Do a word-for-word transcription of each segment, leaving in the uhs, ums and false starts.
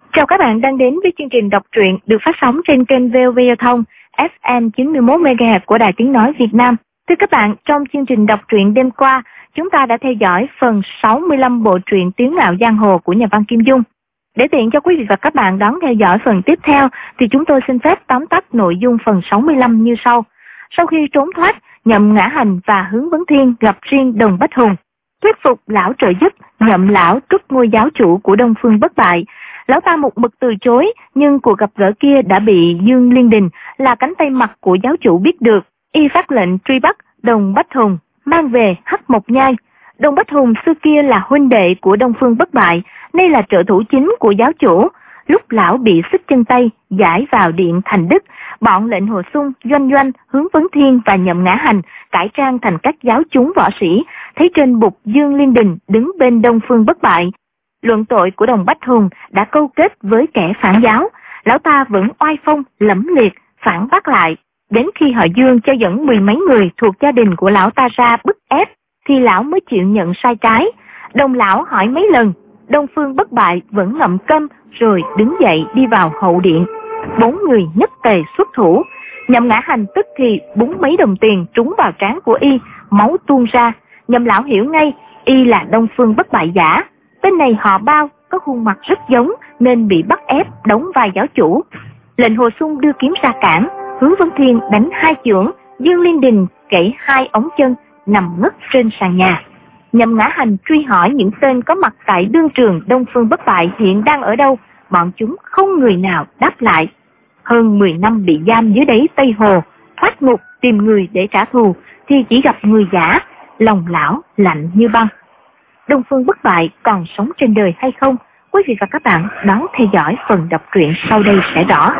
Chào các bạn đang đến với chương trình đọc truyện được phát sóng trên kênh vê o vê Giao thông ép em chín mươi mốt mê ga héc của Đài Tiếng Nói Việt Nam. Thưa các bạn, trong chương trình đọc truyện đêm qua, chúng ta đã theo dõi phần sáu mươi lăm bộ truyện Tiếng Ngạo Giang Hồ của nhà văn Kim Dung. Để tiện cho quý vị và các bạn đón theo dõi phần tiếp theo, thì chúng tôi xin phép tóm tắt nội dung phần sáu mươi lăm như sau. Sau khi trốn thoát, Nhậm Ngã Hành và Hướng Vấn Thiên gặp riêng Đồng Bách Hùng, thuyết phục lão trợ giúp Nhậm lão trút ngôi giáo chủ của Đông Phương Bất Bại. Lão ta một mực từ chối, nhưng cuộc gặp gỡ kia đã bị Dương Liên Đình là cánh tay mặt của giáo chủ biết được. Y phát lệnh truy bắt Đồng Bách Hùng, mang về Hắc Mộc Nhai. Đồng Bách Hùng xưa kia là huynh đệ của Đông Phương Bất Bại, nay là trợ thủ chính của giáo chủ. Lúc lão bị xích chân tay, giải vào điện Thành Đức, bọn lệnh Hồ Xung, Doanh Doanh, Hướng Vấn Thiên và Nhậm Ngã Hành cải trang thành các giáo chúng võ sĩ, thấy trên bục Dương Liên Đình đứng bên Đông Phương Bất Bại. Luận tội của Đồng Bách Hùng đã câu kết với kẻ phản giáo, lão ta vẫn oai phong, lẫm liệt, phản bác lại. Đến khi họ Dương cho dẫn mười mấy người thuộc gia đình của lão ta ra bức ép, thì lão mới chịu nhận sai trái. Đồng lão hỏi mấy lần, Đông Phương Bất Bại vẫn ngậm câm, rồi đứng dậy đi vào hậu điện. Bốn người nhất tề xuất thủ. Nhậm Ngã Hành tức thì búng mấy đồng tiền trúng vào trán của y, máu tuôn ra. Nhậm lão hiểu ngay y là Đông Phương Bất Bại giả. Tên này họ Bao, có khuôn mặt rất giống nên bị bắt ép đóng vai giáo chủ. Lệnh Hồ Xung đưa kiếm ra cản, Hướng Vấn Thiên đánh hai chưởng, Dương Liên Đình gãy hai ống chân, nằm ngất trên sàn nhà. Nhậm Ngã Hành truy hỏi những tên có mặt tại đương trường Đông Phương Bất Bại hiện đang ở đâu, bọn chúng không người nào đáp lại. Hơn mười năm bị giam dưới đáy Tây Hồ, thoát ngục tìm người để trả thù, thì chỉ gặp người giả, lòng lão lạnh như băng. Đông Phương Bất Bại còn sống trên đời hay không? Quý vị và các bạn đón theo dõi phần đọc truyện sau đây sẽ rõ.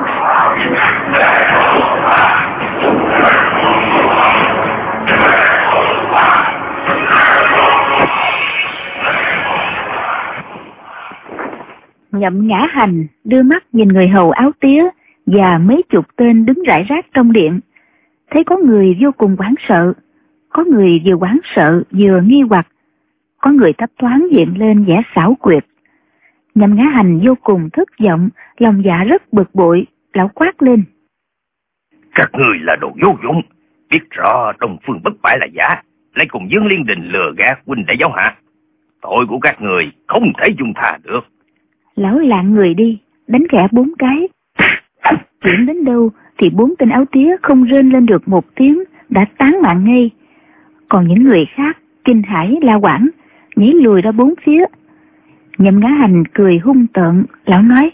Nhậm Ngã Hành đưa mắt nhìn người hầu áo tía và mấy chục tên đứng rải rác trong điện. Thấy có người vô cùng hoảng sợ, có người vừa hoảng sợ vừa nghi hoặc, có người thấp thoáng hiện lên vẻ xảo quyệt. Nhậm Ngã Hành vô cùng thất vọng, lòng dạ rất bực bội, lão quát lên: Các người là đồ vô dụng, biết rõ Đông Phương Bất Bại là giả, lại cùng Dương Liên Đình lừa gạt huynh đệ giáo hạ. Tội của các người không thể dung tha được. Lão lạng người đi, đánh khẽ bốn cái. Chuyển đến đâu thì bốn tên áo tía không rên lên được một tiếng, đã tán mạng ngay. Còn những người khác kinh hãi la hoảng, nhảy lùi ra bốn phía. Nhậm Ngã Hành cười hung tợn, lão nói: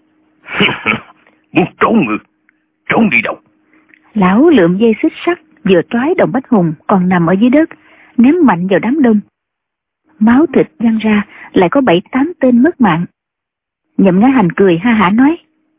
Muốn trốn ngược, trốn đi đâu? Lão lượm dây xích sắt vừa trói Đồng Bách Hùng còn nằm ở dưới đất, ném mạnh vào đám đông. Máu thịt văng ra, lại có bảy tám tên mất mạng. Nhậm Ngã Hành cười ha hả nói: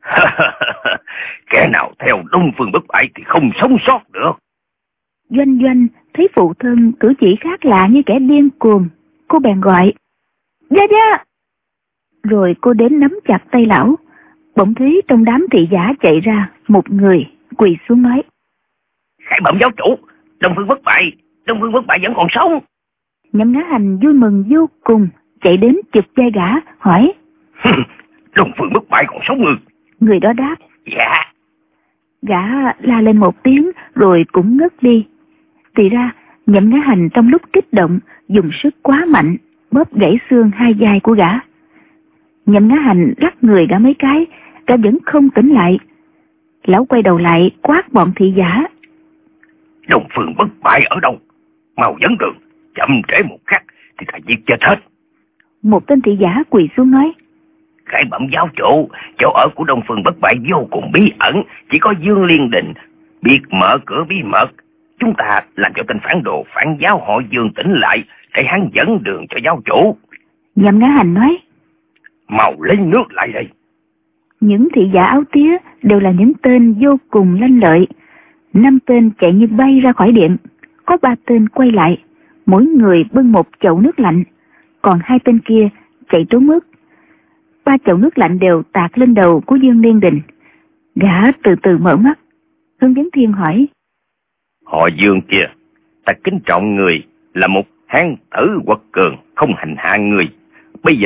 Kẻ nào theo Đông Phương Bất Bại thì không sống sót được. Doanh Doanh thấy phụ thân cử chỉ khác lạ như kẻ điên cuồng, cô bèn gọi: Gia Gia! Rồi cô đến nắm chặt tay lão. Bỗng thấy trong đám thị giả chạy ra một người, quỳ xuống nói: Khải bẩm giáo chủ, Đông Phương Bất Bại, Đông Phương Bất Bại vẫn còn sống. Nhậm Ngã Hành vui mừng vô cùng, chạy đến chụp vai gã, hỏi: Đông Phương Bất Bại còn sống ư? Người đó đáp: Dạ. Gã la lên một tiếng rồi cũng ngất đi. Thì ra Nhậm Ngã Hành trong lúc kích động dùng sức quá mạnh, bóp gãy xương hai vai của gã. Nhậm Ngã Hành lắc người gã mấy cái, gã vẫn không tỉnh lại. Lão quay đầu lại quát bọn thị giả: Đông Phương Bất Bại ở đâu? Mau dẫn đường, chậm trễ một khắc thì ta giết chết hết. Một tên thị giả quỳ xuống nói: Khải bẩm giáo chủ, chỗ ở của Đông Phương Bất Bại vô cùng bí ẩn, chỉ có Dương Liên Đình biết mở cửa bí mật. Chúng ta làm cho tên phản đồ phản giáo họ Dương tỉnh lại, để hắn dẫn đường cho giáo chủ. Nhậm Ngã Hành nói: Mau lấy nước lại đây. Những thị giả áo tía đều là những tên vô cùng lanh lợi. Năm tên chạy như bay ra khỏi điện, có ba tên quay lại, mỗi người bưng một chậu nước lạnh, còn hai tên kia chạy trốn mất. Ba chậu nước lạnh đều tạt lên đầu của Dương Liên Đình. Gã từ từ mở mắt. Hướng Vấn Thiên hỏi: Họ Dương kia, ta kính trọng người, là một hán tử quật cường, không hành hạ người. Bây giờ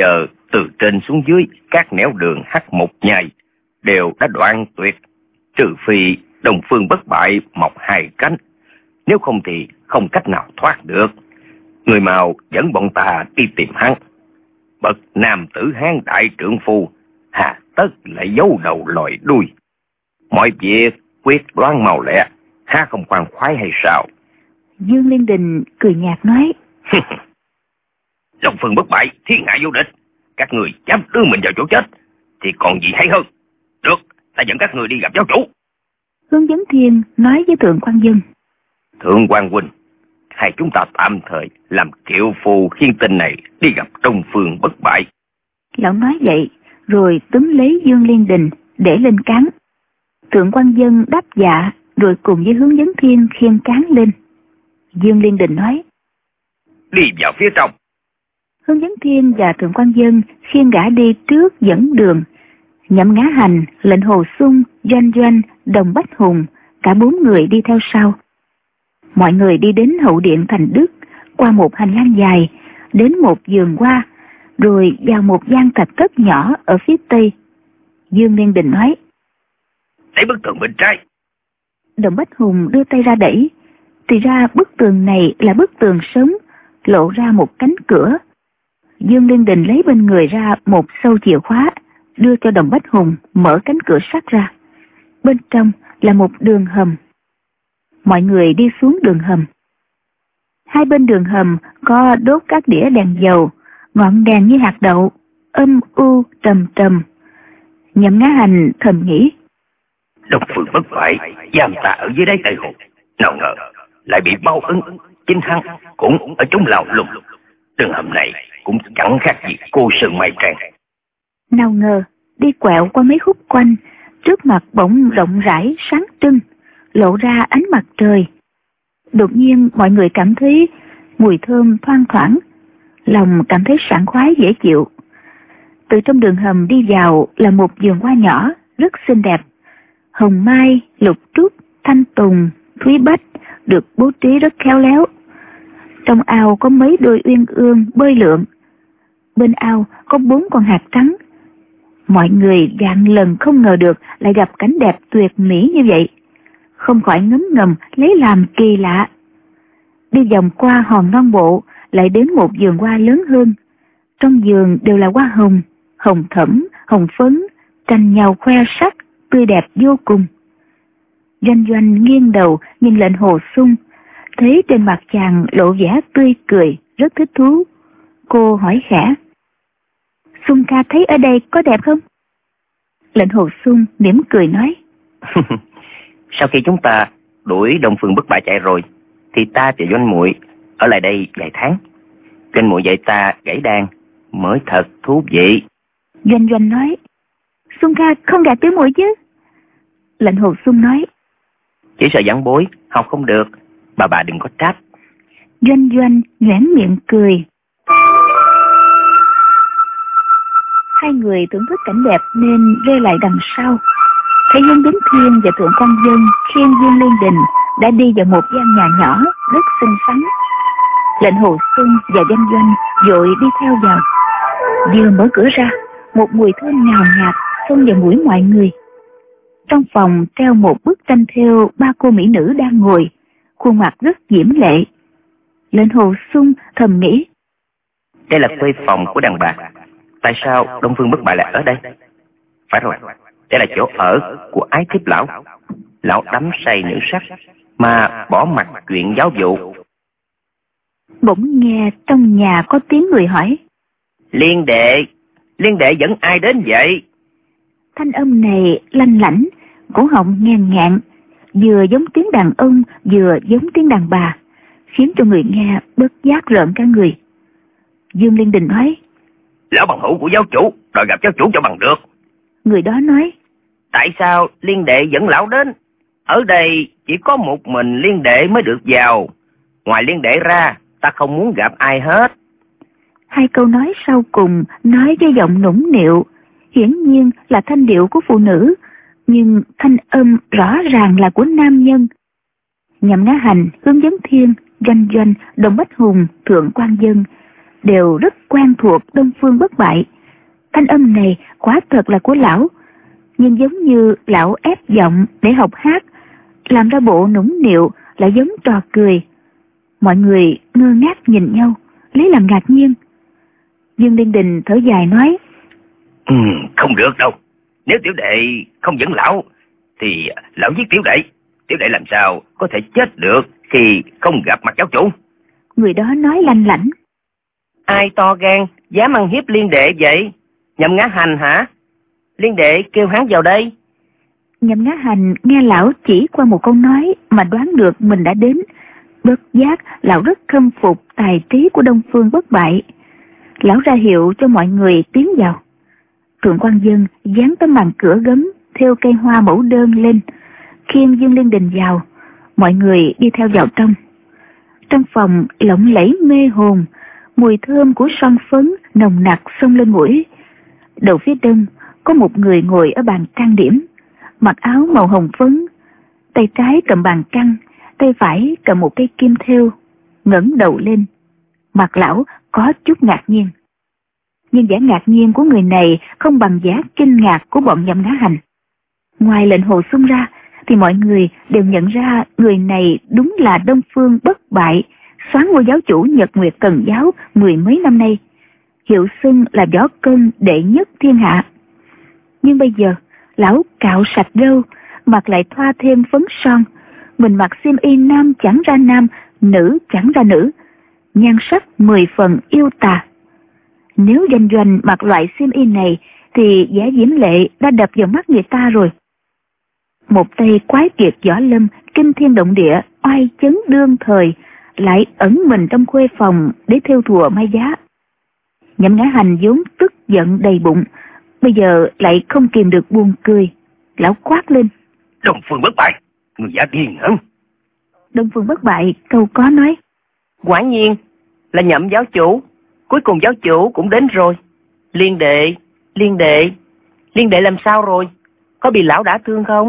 từ trên xuống dưới các nẻo đường hắc một nhai đều đã đoạn tuyệt, trừ phi Đông Phương Bất Bại mọc hai cánh, nếu không thì không cách nào thoát được. Người Mao dẫn bọn ta đi tìm hắn. Bậc nam tử Hán đại trượng phu, hà tất lại giấu đầu lòi đuôi. Mọi việc quyết đoán mau lẹ, há không khoan khoái hay sao? Dương Liên Đình cười nhạt nói. Đông Phương Bất Bại, thiên hạ vô địch, các người dám đưa mình vào chỗ chết thì còn gì hay hơn. Được, ta dẫn các người đi gặp giáo chủ. Hướng Vấn Thiên nói với Thượng Quan Dân. Thượng Quan huynh, hai chúng ta tạm thời làm kiệu phù khiên tinh này đi gặp Đông Phương Bất Bại. Lão nói vậy rồi túm lấy Dương Liên Đình để lên cán. Thượng Quan Dân đáp dạ rồi cùng với Hướng Vấn Thiên khiêng cán lên. Dương Liên Đình nói. Đi vào phía trong. Hướng Vấn Thiên và Thượng Quan Dân khiêng gã đi trước dẫn đường. Nhậm Ngã Hành, Lệnh Hồ Xung, Doanh Doanh, Đồng Bách Hùng, cả bốn người đi theo sau. Mọi người đi đến hậu điện Thành Đức, qua một hành lang dài, đến một vườn hoa, rồi vào một gian thạch thất nhỏ ở phía tây. Dương Liên Đình nói. Đẩy bức tường bên trái. Đồng Bách Hùng đưa tay ra đẩy, thì ra bức tường này là bức tường sống, lộ ra một cánh cửa. Dương Liên Đình lấy bên người ra một sâu chìa khóa, đưa cho Đồng Bách Hùng mở cánh cửa sắt ra. Bên trong là một đường hầm. Mọi người đi xuống đường hầm. Hai bên đường hầm có đốt các đĩa đèn dầu, ngọn đèn như hạt đậu, âm u trầm trầm. Nhậm Ngã Hành thầm nghĩ. Đông Phương Bất Bại giam ta ở dưới đáy Tây Hồ, nào ngờ lại bị bao ứng, chính hắn cũng ở trong lao lùng. Đường hầm này cũng chẳng khác gì cô sơn mây tràn. Nào ngờ đi quẹo qua mấy khúc quanh, trước mặt bỗng rộng rãi sáng trưng, lộ ra ánh mặt trời. Đột nhiên mọi người cảm thấy mùi thơm thoang thoảng, lòng cảm thấy sảng khoái dễ chịu. Từ trong đường hầm đi vào là một vườn hoa nhỏ rất xinh đẹp. Hồng mai, lục trúc, thanh tùng, thúy bách được bố trí rất khéo léo. Trong ao có mấy đôi uyên ương bơi lượn. Bên ao có bốn con hạt trắng. Mọi người vạn lần không ngờ được lại gặp cảnh đẹp tuyệt mỹ như vậy, không khỏi ngấm ngầm lấy làm kỳ lạ. Đi vòng qua hòn non bộ, lại đến một vườn hoa lớn hơn. Trong vườn đều là hoa hồng, hồng thẫm, hồng phấn, tranh nhau khoe sắc, tươi đẹp vô cùng. Doanh Doanh nghiêng đầu nhìn Lệnh Hồ Xung, thấy trên mặt chàng lộ vẻ tươi cười, rất thích thú. Cô hỏi khẽ. Xung ca thấy ở đây có đẹp không? Lệnh Hồ Xung mỉm cười nói. Sau khi chúng ta đuổi Đông Phương Bất Bại chạy rồi, thì ta và Doanh muội ở lại đây vài tháng. Doanh muội dạy ta gảy đàn mới thật thú vị. Doanh Doanh nói. Xung ca không gạt tiểu muội chứ? Lệnh Hồ Xung nói. Chỉ sợ giảng bối học không được, bà bà đừng có trách. Doanh Doanh nhoẻn miệng cười. Hai người thưởng thức cảnh đẹp nên rơi lại đằng sau. Thấy Hướng Vấn Thiên và Thượng Quan Dân khiêng Dương Liên Đình đã đi vào một gian nhà nhỏ rất xinh xắn. Lệnh Hồ Xung và Doanh Doanh vội đi theo vào. Vừa mở cửa ra, một mùi thơm ngào ngạt xông vào mũi mọi người. Trong phòng treo một bức tranh thêu ba cô mỹ nữ đang ngồi, khuôn mặt rất diễm lệ. Lệnh Hồ Xung thầm nghĩ. Đây là khuê phòng của đàn bà. Tại sao Đông Phương Bất Bại lại ở đây? Phải rồi, đây là chỗ ở của Ái Thiếp lão. Lão đắm say nữ sắc mà bỏ mặc chuyện giáo vụ. Bỗng nghe trong nhà có tiếng người hỏi. Liên đệ, Liên đệ dẫn ai đến vậy? Thanh âm này lanh lảnh, cổ họng ngàn ngạn, vừa giống tiếng đàn ông vừa giống tiếng đàn bà, khiến cho người nghe bất giác rợn cả người. Dương Liên Đình nói. Lão bằng hữu của giáo chủ, đòi gặp giáo chủ cho bằng được. Người đó nói. Tại sao Liên đệ dẫn lão đến? Ở đây chỉ có một mình Liên đệ mới được vào. Ngoài Liên đệ ra, ta không muốn gặp ai hết. Hai câu nói sau cùng nói với giọng nũng nịu, hiển nhiên là thanh điệu của phụ nữ, nhưng thanh âm rõ ràng là của nam nhân. Nhậm Ngã Hành, Hướng Vấn Thiên, Doanh Doanh, Đồng Bách Hùng, Thượng Quan Dân đều rất quen thuộc Đông Phương Bất Bại, thanh âm này quả thật là của lão, nhưng giống như lão ép giọng để học hát, làm ra bộ nũng nịu lại giống trò cười. Mọi người ngơ ngác nhìn nhau, lấy làm ngạc nhiên. Dương Liên Đình thở dài nói: ừ, không được đâu. Nếu tiểu đệ không dẫn lão thì lão giết tiểu đệ. Tiểu đệ làm sao có thể chết được khi không gặp mặt giáo chủ? Người đó nói lanh lảnh: Ai to gan dám ăn hiếp Liên đệ vậy? Nhậm Ngã Hành hả? Liên đệ kêu hắn vào đây. Nhậm Ngã Hành nghe lão chỉ qua một câu nói mà đoán được mình đã đến. Bất giác lão rất khâm phục tài trí của Đông Phương Bất Bại. Lão ra hiệu cho mọi người tiến vào. Thượng quan Dân dán tấm màn cửa gấm thêu cây hoa mẫu đơn lên, khiêng Dương Liên Đình vào. Mọi người đi theo vào trong. Trong phòng lộng lẫy mê hồn, mùi thơm của son phấn nồng nặc xông lên mũi. Đầu phía đông có một người ngồi ở bàn trang điểm, mặc áo màu hồng phấn, tay trái cầm bàn trăng, tay phải cầm một cây kim thêu, ngẩng đầu lên. Mặt lão có chút ngạc nhiên, nhưng vẻ ngạc nhiên của người này không bằng vẻ kinh ngạc của bọn Nhậm Ngã Hành. Ngoài lệnh hồ xung ra thì mọi người đều nhận ra người này đúng là Đông Phương Bất Bại, soán ngôi giáo chủ Nhật Nguyệt Thần giáo mười mấy năm nay, hiệu xưng là võ công đệ nhất thiên hạ. Nhưng bây giờ lão cạo sạch râu, mặt lại thoa thêm phấn son, mình mặc xiêm y nam chẳng ra nam, nữ chẳng ra nữ, nhan sắc mười phần yêu tà. Nếu Doanh Doanh mặc loại xiêm y này thì vẻ diễm lệ đã đập vào mắt người ta rồi. Một tay quái kiệt võ lâm kinh thiên động địa, oai chấn đương thời, lại ẩn mình trong khuê phòng để thêu thùa mai giá. Nhậm Ngã Hành vốn tức giận đầy bụng, bây giờ lại không kìm được buồn cười. Lão quát lên: Đông Phương Bất Bại, người giả điên hả? Đông Phương Bất Bại câu có nói: Quả nhiên là Nhậm giáo chủ. Cuối cùng giáo chủ cũng đến rồi. Liên đệ, liên đệ, liên đệ làm sao rồi? Có bị lão đả thương không?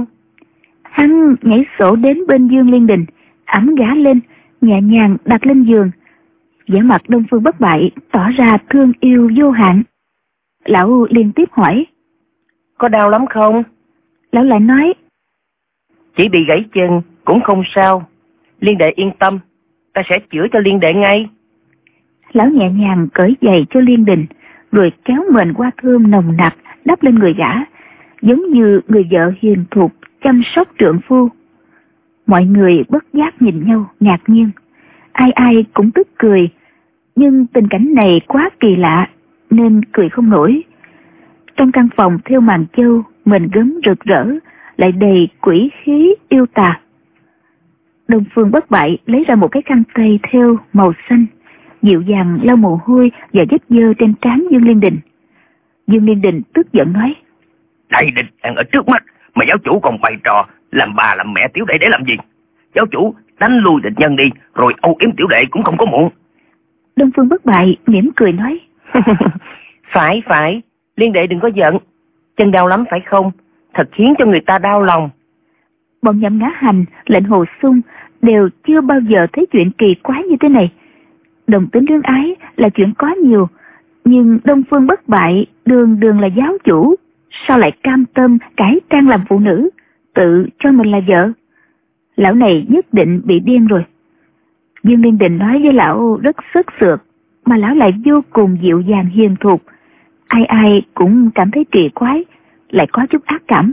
Hắn nhảy sổ đến bên Dương Liên Đình, ẵm gã lên, nhẹ nhàng đặt lên giường. Vẻ mặt Đông Phương Bất Bại tỏ ra thương yêu vô hạn. Lão liên tiếp hỏi: Có đau lắm không? Lão lại nói: Chỉ bị gãy chân cũng không sao. Liên đệ yên tâm, ta sẽ chữa cho liên đệ ngay. Lão nhẹ nhàng cởi giày cho Liên Đình, rồi kéo mền hoa thơm nồng nặc đắp lên người gã, giống như người vợ hiền thục chăm sóc trượng phu. Mọi người bất giác nhìn nhau ngạc nhiên, ai ai cũng tức cười, nhưng tình cảnh này quá kỳ lạ nên cười không nổi. Trong căn phòng thêu màn châu, mền gấm rực rỡ, lại đầy quỷ khí yêu tà. Đông Phương Bất Bại lấy ra một cái khăn tay thêu màu xanh, dịu dàng lau mồ hôi và vết dơ trên trán Dương Liên Đình. Dương Liên Đình tức giận nói: Đại địch đang ở trước mắt mà giáo chủ còn bày trò làm bà làm mẹ tiểu đệ để làm gì? Giáo chủ đánh lui địch nhân đi, rồi âu yếm tiểu đệ cũng không có muộn. Đông Phương Bất Bại mỉm cười nói: Phải phải, liên đệ đừng có giận. Chân đau lắm phải không? Thật khiến cho người ta đau lòng. Bọn Nhậm Ngã Hành, lệnh hồ xung đều chưa bao giờ thấy chuyện kỳ quái như thế này. Đồng tính luyến ái là chuyện có nhiều, nhưng Đông Phương Bất Bại đường đường là giáo chủ, sao lại cam tâm cải trang làm phụ nữ, tự cho mình là vợ? Lão này nhất định bị điên rồi. Dương Liên Đình nói với lão rất sức sượt, mà lão lại vô cùng dịu dàng hiền thục. Ai ai cũng cảm thấy kỳ quái, lại có chút ác cảm.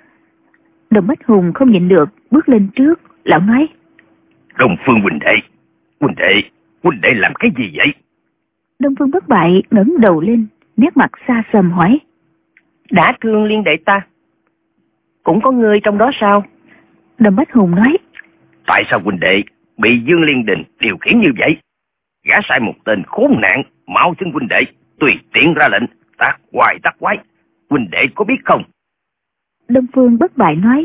Đồng Bách Hùng không nhịn được bước lên trước, lão nói: Đông Phương huynh đệ, huynh đệ, huynh đệ làm cái gì vậy? Đông Phương Bất Bại ngẩng đầu lên, nét mặt xa sầm hỏi: Đã thương liên đệ ta, cũng có người trong đó sao? Đồng Bách Hùng nói: Tại sao huynh đệ bị Dương Liên Đình điều khiển như vậy? Gã sai một tên khốn nạn, mau xin huynh đệ tùy tiện ra lệnh, tát hoài tát quái. Huynh đệ có biết không? Đông Phương Bất Bại nói: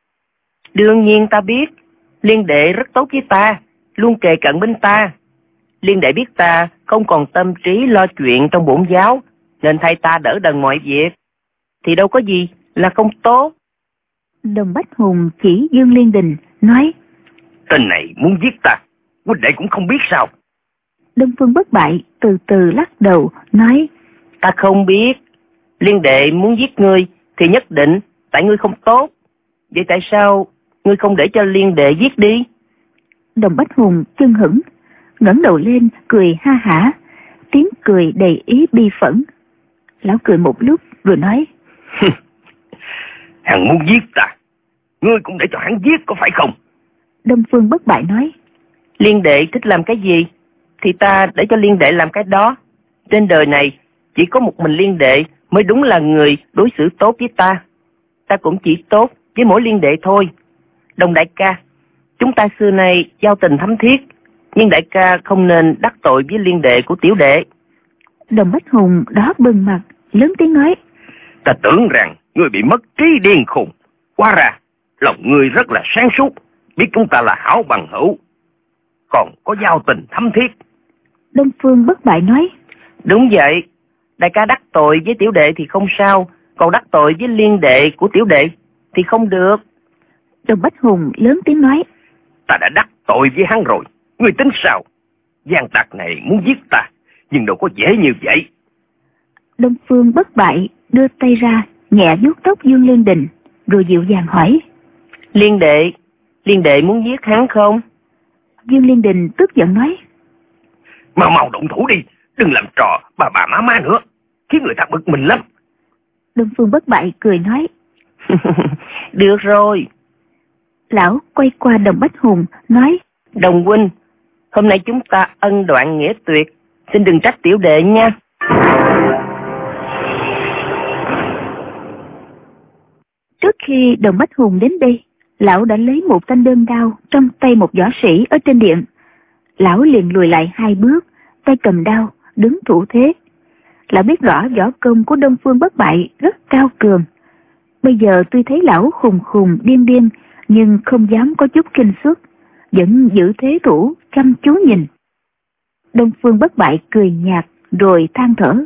Đương nhiên ta biết, liên đệ rất tốt với ta, luôn kề cận bên ta. Liên đệ biết ta không còn tâm trí lo chuyện trong bổn giáo, nên thay ta đỡ đần mọi việc, thì đâu có gì là không tốt. Đồng Bách Hùng chỉ Dương Liên Đình nói: Tên này muốn giết ta, huynh đệ cũng không biết sao? Đông Phương Bất Bại từ từ lắc đầu nói: Ta không biết, Liên đệ muốn giết ngươi thì nhất định tại ngươi không tốt. Vậy tại sao ngươi không để cho liên đệ giết đi? Đồng Bách Hùng chân hững, ngẩng đầu lên cười ha hả, tiếng cười đầy ý bi phẫn. Lão cười một lúc rồi nói: Hắn muốn giết ta, ngươi cũng để cho hắn giết có phải không? Đông Phương Bất Bại nói: Liên đệ thích làm cái gì thì ta để cho liên đệ làm cái đó. Trên đời này chỉ có một mình liên đệ mới đúng là người đối xử tốt với ta. Ta cũng chỉ tốt với mỗi liên đệ thôi. Đồng đại ca, chúng ta xưa nay giao tình thắm thiết, nhưng đại ca không nên đắc tội với liên đệ của tiểu đệ. Đồng Bách Hùng đó bừng mặt, lớn tiếng nói: Ta tưởng rằng ngươi bị mất trí điên khùng, hóa ra lòng ngươi rất là sáng suốt, biết chúng ta là hảo bằng hữu, còn có giao tình thắm thiết. Đông Phương Bất Bại nói: Đúng vậy, đại ca đắc tội với tiểu đệ thì không sao, còn đắc tội với liên đệ của tiểu đệ thì không được. Đồng Bách Hùng lớn tiếng nói: Ta đã đắc tội với hắn rồi, ngươi tính sao? Gian tặc này muốn giết ta, nhưng đâu có dễ như vậy. Đông Phương Bất Bại đưa tay ra nhẹ vuốt tóc Dương Liên Đình, rồi dịu dàng hỏi: Liên đệ, liên đệ muốn giết hắn không? Dương Liên Đình tức giận nói: Mau mau động thủ đi, đừng làm trò bà bà má má nữa, khiến người ta bực mình lắm. Đông Phương Bất Bại cười nói: Được rồi. Lão quay qua Đồng Bách Hùng nói: Đồng huynh, hôm nay chúng ta ân đoạn nghĩa tuyệt, xin đừng trách tiểu đệ nha. Trước khi Đồng Bách Hùng đến đây, lão đã lấy một thanh đơn đao trong tay một võ sĩ ở trên điện. Lão liền lùi lại hai bước, tay cầm đao, đứng thủ thế. Lão biết rõ võ công của Đông Phương Bất Bại rất cao cường. Bây giờ tuy thấy lão khùng khùng điên điên, nhưng không dám có chút kinh suất, vẫn giữ thế thủ chăm chú nhìn. Đông Phương Bất Bại cười nhạt rồi than thở: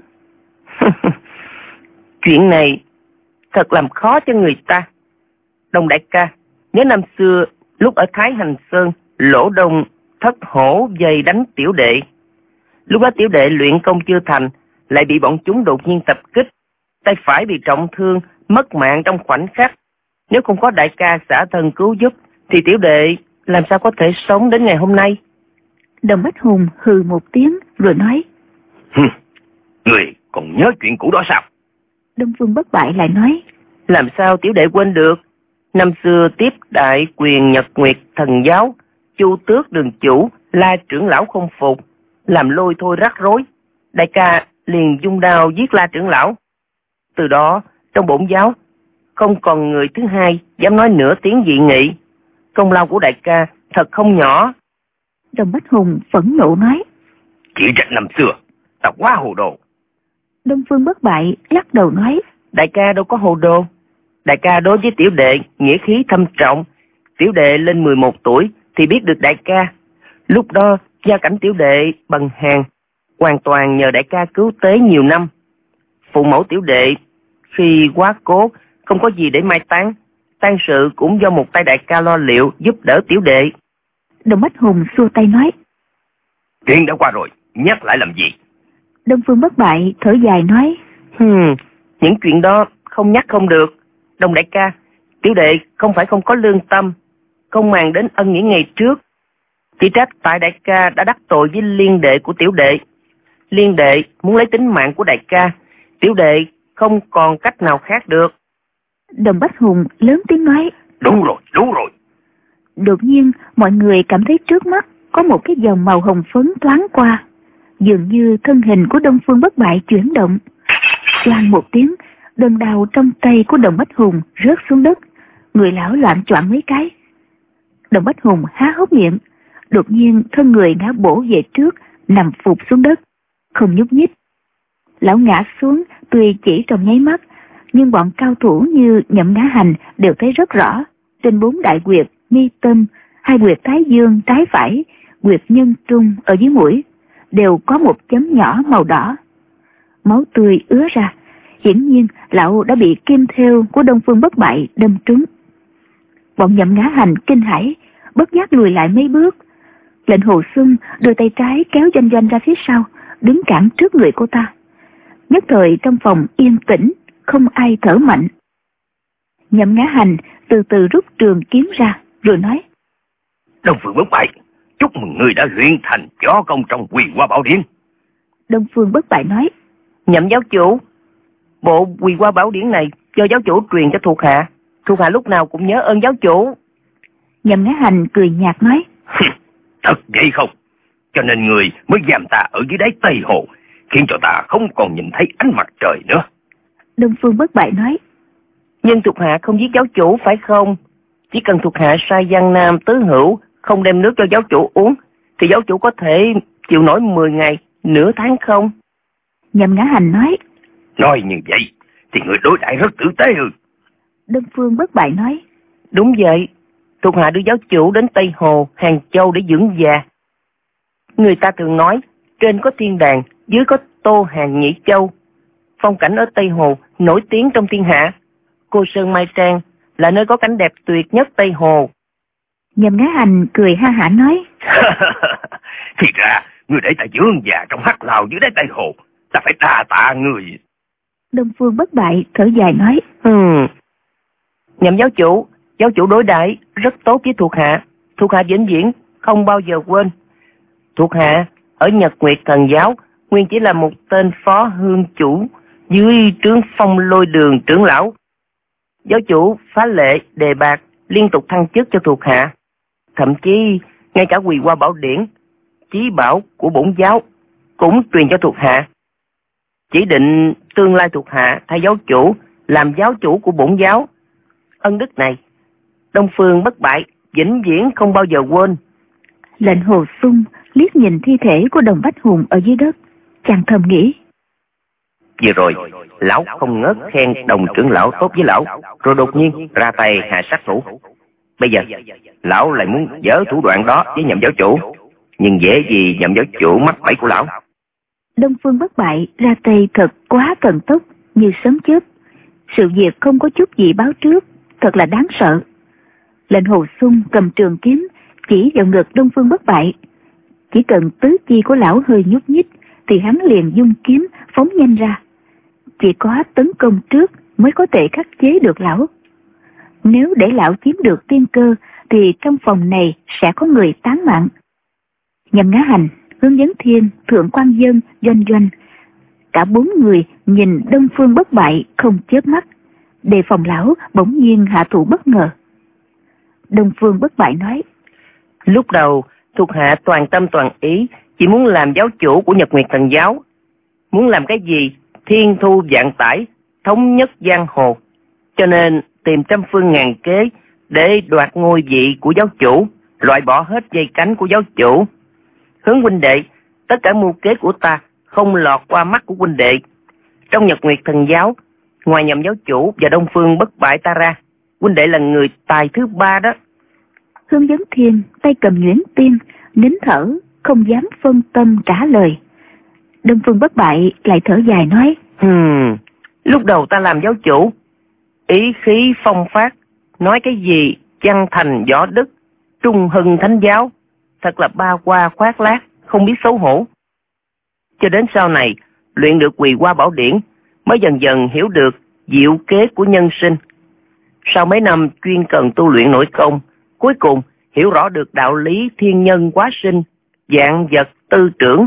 Chuyện này thật làm khó cho người ta. Đồng đại ca, nhớ năm xưa lúc ở Thái Hành Sơn, Lỗ Đông thất hổ dày đánh tiểu đệ. Lúc đó tiểu đệ luyện công chưa thành, lại bị bọn chúng đột nhiên tập kích, tay phải bị trọng thương, mất mạng trong khoảnh khắc. Nếu không có đại ca xả thân cứu giúp, thì tiểu đệ làm sao có thể sống đến ngày hôm nay? Đồng Bách Hùng hừ một tiếng rồi nói: Người còn nhớ chuyện cũ đó sao? Đông Phương Bất Bại lại nói: Làm sao tiểu đệ quên được? Năm xưa tiếp đại quyền Nhật Nguyệt Thần Giáo, Chu Tước đường chủ, La trưởng lão không phục, làm lôi thôi rắc rối. Đại ca liền dung đao giết La trưởng lão. Từ đó, trong bổn giáo, không còn người thứ hai dám nói nửa tiếng dị nghị. Công lao của đại ca thật không nhỏ. Đồng Bách Hùng phẫn nộ nói: Chỉ trách năm xưa, ta quá hồ đồ. Đông Phương Bất Bại lắc đầu nói: Đại ca đâu có hồ đồ. Đại ca đối với tiểu đệ nghĩa khí thâm trọng. Tiểu đệ lên mười một tuổi thì biết được đại ca. Lúc đó gia cảnh tiểu đệ bằng hàng, hoàn toàn nhờ đại ca cứu tế nhiều năm. Phụ mẫu tiểu đệ khi quá cố, không có gì để mai táng, tang sự cũng do một tay đại ca lo liệu giúp đỡ tiểu đệ. Đồng Bách Hùng xua tay nói: Chuyện đã qua rồi, nhắc lại làm gì? Đông Phương Bất Bại thở dài nói: Hmm, những chuyện đó không nhắc không được. Đồng đại ca, tiểu đệ không phải không có lương tâm, không màng đến ân nghĩa ngày trước. Chỉ trách tại đại ca đã đắc tội với liên đệ của tiểu đệ. Liên đệ muốn lấy tính mạng của đại ca, tiểu đệ không còn cách nào khác được. Đồng Bách Hùng lớn tiếng nói: Đúng rồi, đúng rồi. Đột nhiên mọi người cảm thấy trước mắt có một cái dòng màu hồng phấn thoáng qua, dường như thân hình của Đông Phương Bất Bại chuyển động. Choang một tiếng, đơn đao trong tay của Đồng Bách Hùng rớt xuống đất, người lão loạn choạng mấy cái. Đồng Bách Hùng há hốc miệng, đột nhiên thân người ngã bổ về trước, nằm phục xuống đất, không nhúc nhích. Lão ngã xuống tuy chỉ trong nháy mắt, nhưng bọn cao thủ như Nhậm Ngã Hành đều thấy rất rõ. Trên bốn đại huyệt, mi tâm, hai huyệt thái dương trái phải, huyệt nhân trung ở dưới mũi, đều có một chấm nhỏ màu đỏ. Máu tươi ứa ra, hiển nhiên lão đã bị kim thêu của Đông Phương Bất Bại đâm trúng. Bọn Nhậm Ngã Hành kinh hãi, bất giác lùi lại mấy bước. Lệnh Hồ Xuân đưa tay trái kéo Doanh Doanh ra phía sau, đứng cản trước người cô ta. Nhất thời trong phòng yên tĩnh, không ai thở mạnh. Nhậm Ngã Hành từ từ rút trường kiếm ra, rồi nói: Đông Phương Bất Bại, chúc mừng ngươi đã luyện thành võ công trong Quỳ Hoa Bảo Điển. Đông Phương Bất Bại nói: Nhậm giáo chủ, bộ Quỳ Hoa Bảo Điển này do giáo chủ truyền cho thuộc hạ, thuộc hạ lúc nào cũng nhớ ơn giáo chủ. Nhậm Ngã Hành cười nhạt nói: Thật vậy không? Cho nên người mới giam ta ở dưới đáy Tây Hồ, khiến cho ta không còn nhìn thấy ánh mặt trời nữa. Đông Phương Bất Bại nói: Nhưng thuộc hạ không giết giáo chủ phải không? Chỉ cần thuộc hạ sai Giang Nam tứ hữu không đem nước cho giáo chủ uống, thì giáo chủ có thể chịu nổi mười ngày, nửa tháng không? Nhậm Ngã Hành nói: Nói như vậy thì người đối đãi rất tử tế ư? Đông Phương Bất Bại nói: Đúng vậy, thuộc hạ đưa giáo chủ đến Tây Hồ, Hàng Châu để dưỡng già. Người ta thường nói, trên có thiên đàng, dưới có Tô Hàng Nhĩ Châu. Phong cảnh ở Tây Hồ nổi tiếng trong thiên hạ. Cô Sơn Mai Trang là nơi có cảnh đẹp tuyệt nhất Tây Hồ. Nhậm Ngã Hành cười ha hả nói: Thì ra, người để ta dưỡng già trong hắc lao dưới đáy Tây Hồ, ta phải đa tạ người. Đông Phương Bất Bại thở dài nói: Hmm. Nhậm giáo chủ, giáo chủ đối đãi rất tốt với thuộc hạ, thuộc hạ vĩnh viễn không bao giờ quên. Thuộc hạ ở Nhật Nguyệt Thần Giáo nguyên chỉ là một tên phó hương chủ dưới trướng Phong Lôi Đường trưởng lão. Giáo chủ phá lệ đề bạt liên tục thăng chức cho thuộc hạ, thậm chí ngay cả Quỳ Hoa Bảo Điển, chí bảo của bổn giáo cũng truyền cho thuộc hạ. Chỉ định tương lai thuộc hạ thay giáo chủ làm giáo chủ của bổn giáo. Ân đức này Đông Phương Bất Bại vĩnh viễn không bao giờ quên. Lệnh Hồ Sung liếc nhìn thi thể của Đồng Bách Hùng ở dưới đất, chàng thầm nghĩ: Vừa rồi lão không ngớt khen Đồng trưởng lão tốt với lão, rồi đột nhiên ra tay hạ sát thủ. Bây giờ lão lại muốn dở thủ đoạn đó với Nhậm giáo chủ, nhưng dễ gì Nhậm giáo chủ mắc bẫy của lão. Đông Phương Bất Bại ra tay thật quá thần tốc, như sấm chớp. Sự việc không có chút gì báo trước, thật là đáng sợ. Lệnh Hồ Sung cầm trường kiếm chỉ vào ngực Đông Phương Bất Bại. Chỉ cần tứ chi của lão hơi nhúc nhích thì hắn liền dung kiếm phóng nhanh ra. Chỉ có tấn công trước mới có thể khắc chế được lão. Nếu để lão chiếm được tiên cơ thì trong phòng này sẽ có người tán mạng. Nhậm Ngã Hành, Hướng Vấn Thiên, Thượng Quan Dân, Doanh Doanh, cả bốn người nhìn Đông Phương Bất Bại không chớp mắt, đề phòng lão bỗng nhiên hạ thủ bất ngờ. Đông Phương Bất Bại nói: Lúc đầu thuộc hạ toàn tâm toàn ý chỉ muốn làm giáo chủ của Nhật Nguyệt Thần Giáo, muốn làm cái gì thiên thu vạn tải, thống nhất giang hồ, cho nên tìm trăm phương ngàn kế để đoạt ngôi vị của giáo chủ, loại bỏ hết dây cánh của giáo chủ. Hướng huynh đệ, tất cả mưu kế của ta không lọt qua mắt của huynh đệ. Trong Nhật Nguyệt Thần Giáo, ngoài Nhậm giáo chủ và Đông Phương Bất Bại ta ra, huynh đệ là người tài thứ ba đó. Hướng Vấn Thiên tay cầm nhuyễn tiên, nín thở, không dám phân tâm trả lời. Đông Phương Bất Bại lại thở dài nói: Hmm, lúc đầu ta làm giáo chủ, ý khí phong phát, nói cái gì chân thành võ đức, trung hưng thánh giáo, thật là ba qua khoác lác, không biết xấu hổ. Cho đến sau này, luyện được Quỳ Hoa Bảo Điển, mới dần dần hiểu được diệu kế của nhân sinh. Sau mấy năm chuyên cần tu luyện nội công, cuối cùng hiểu rõ được đạo lý thiên nhân hóa sinh, vạn vật tư trưởng.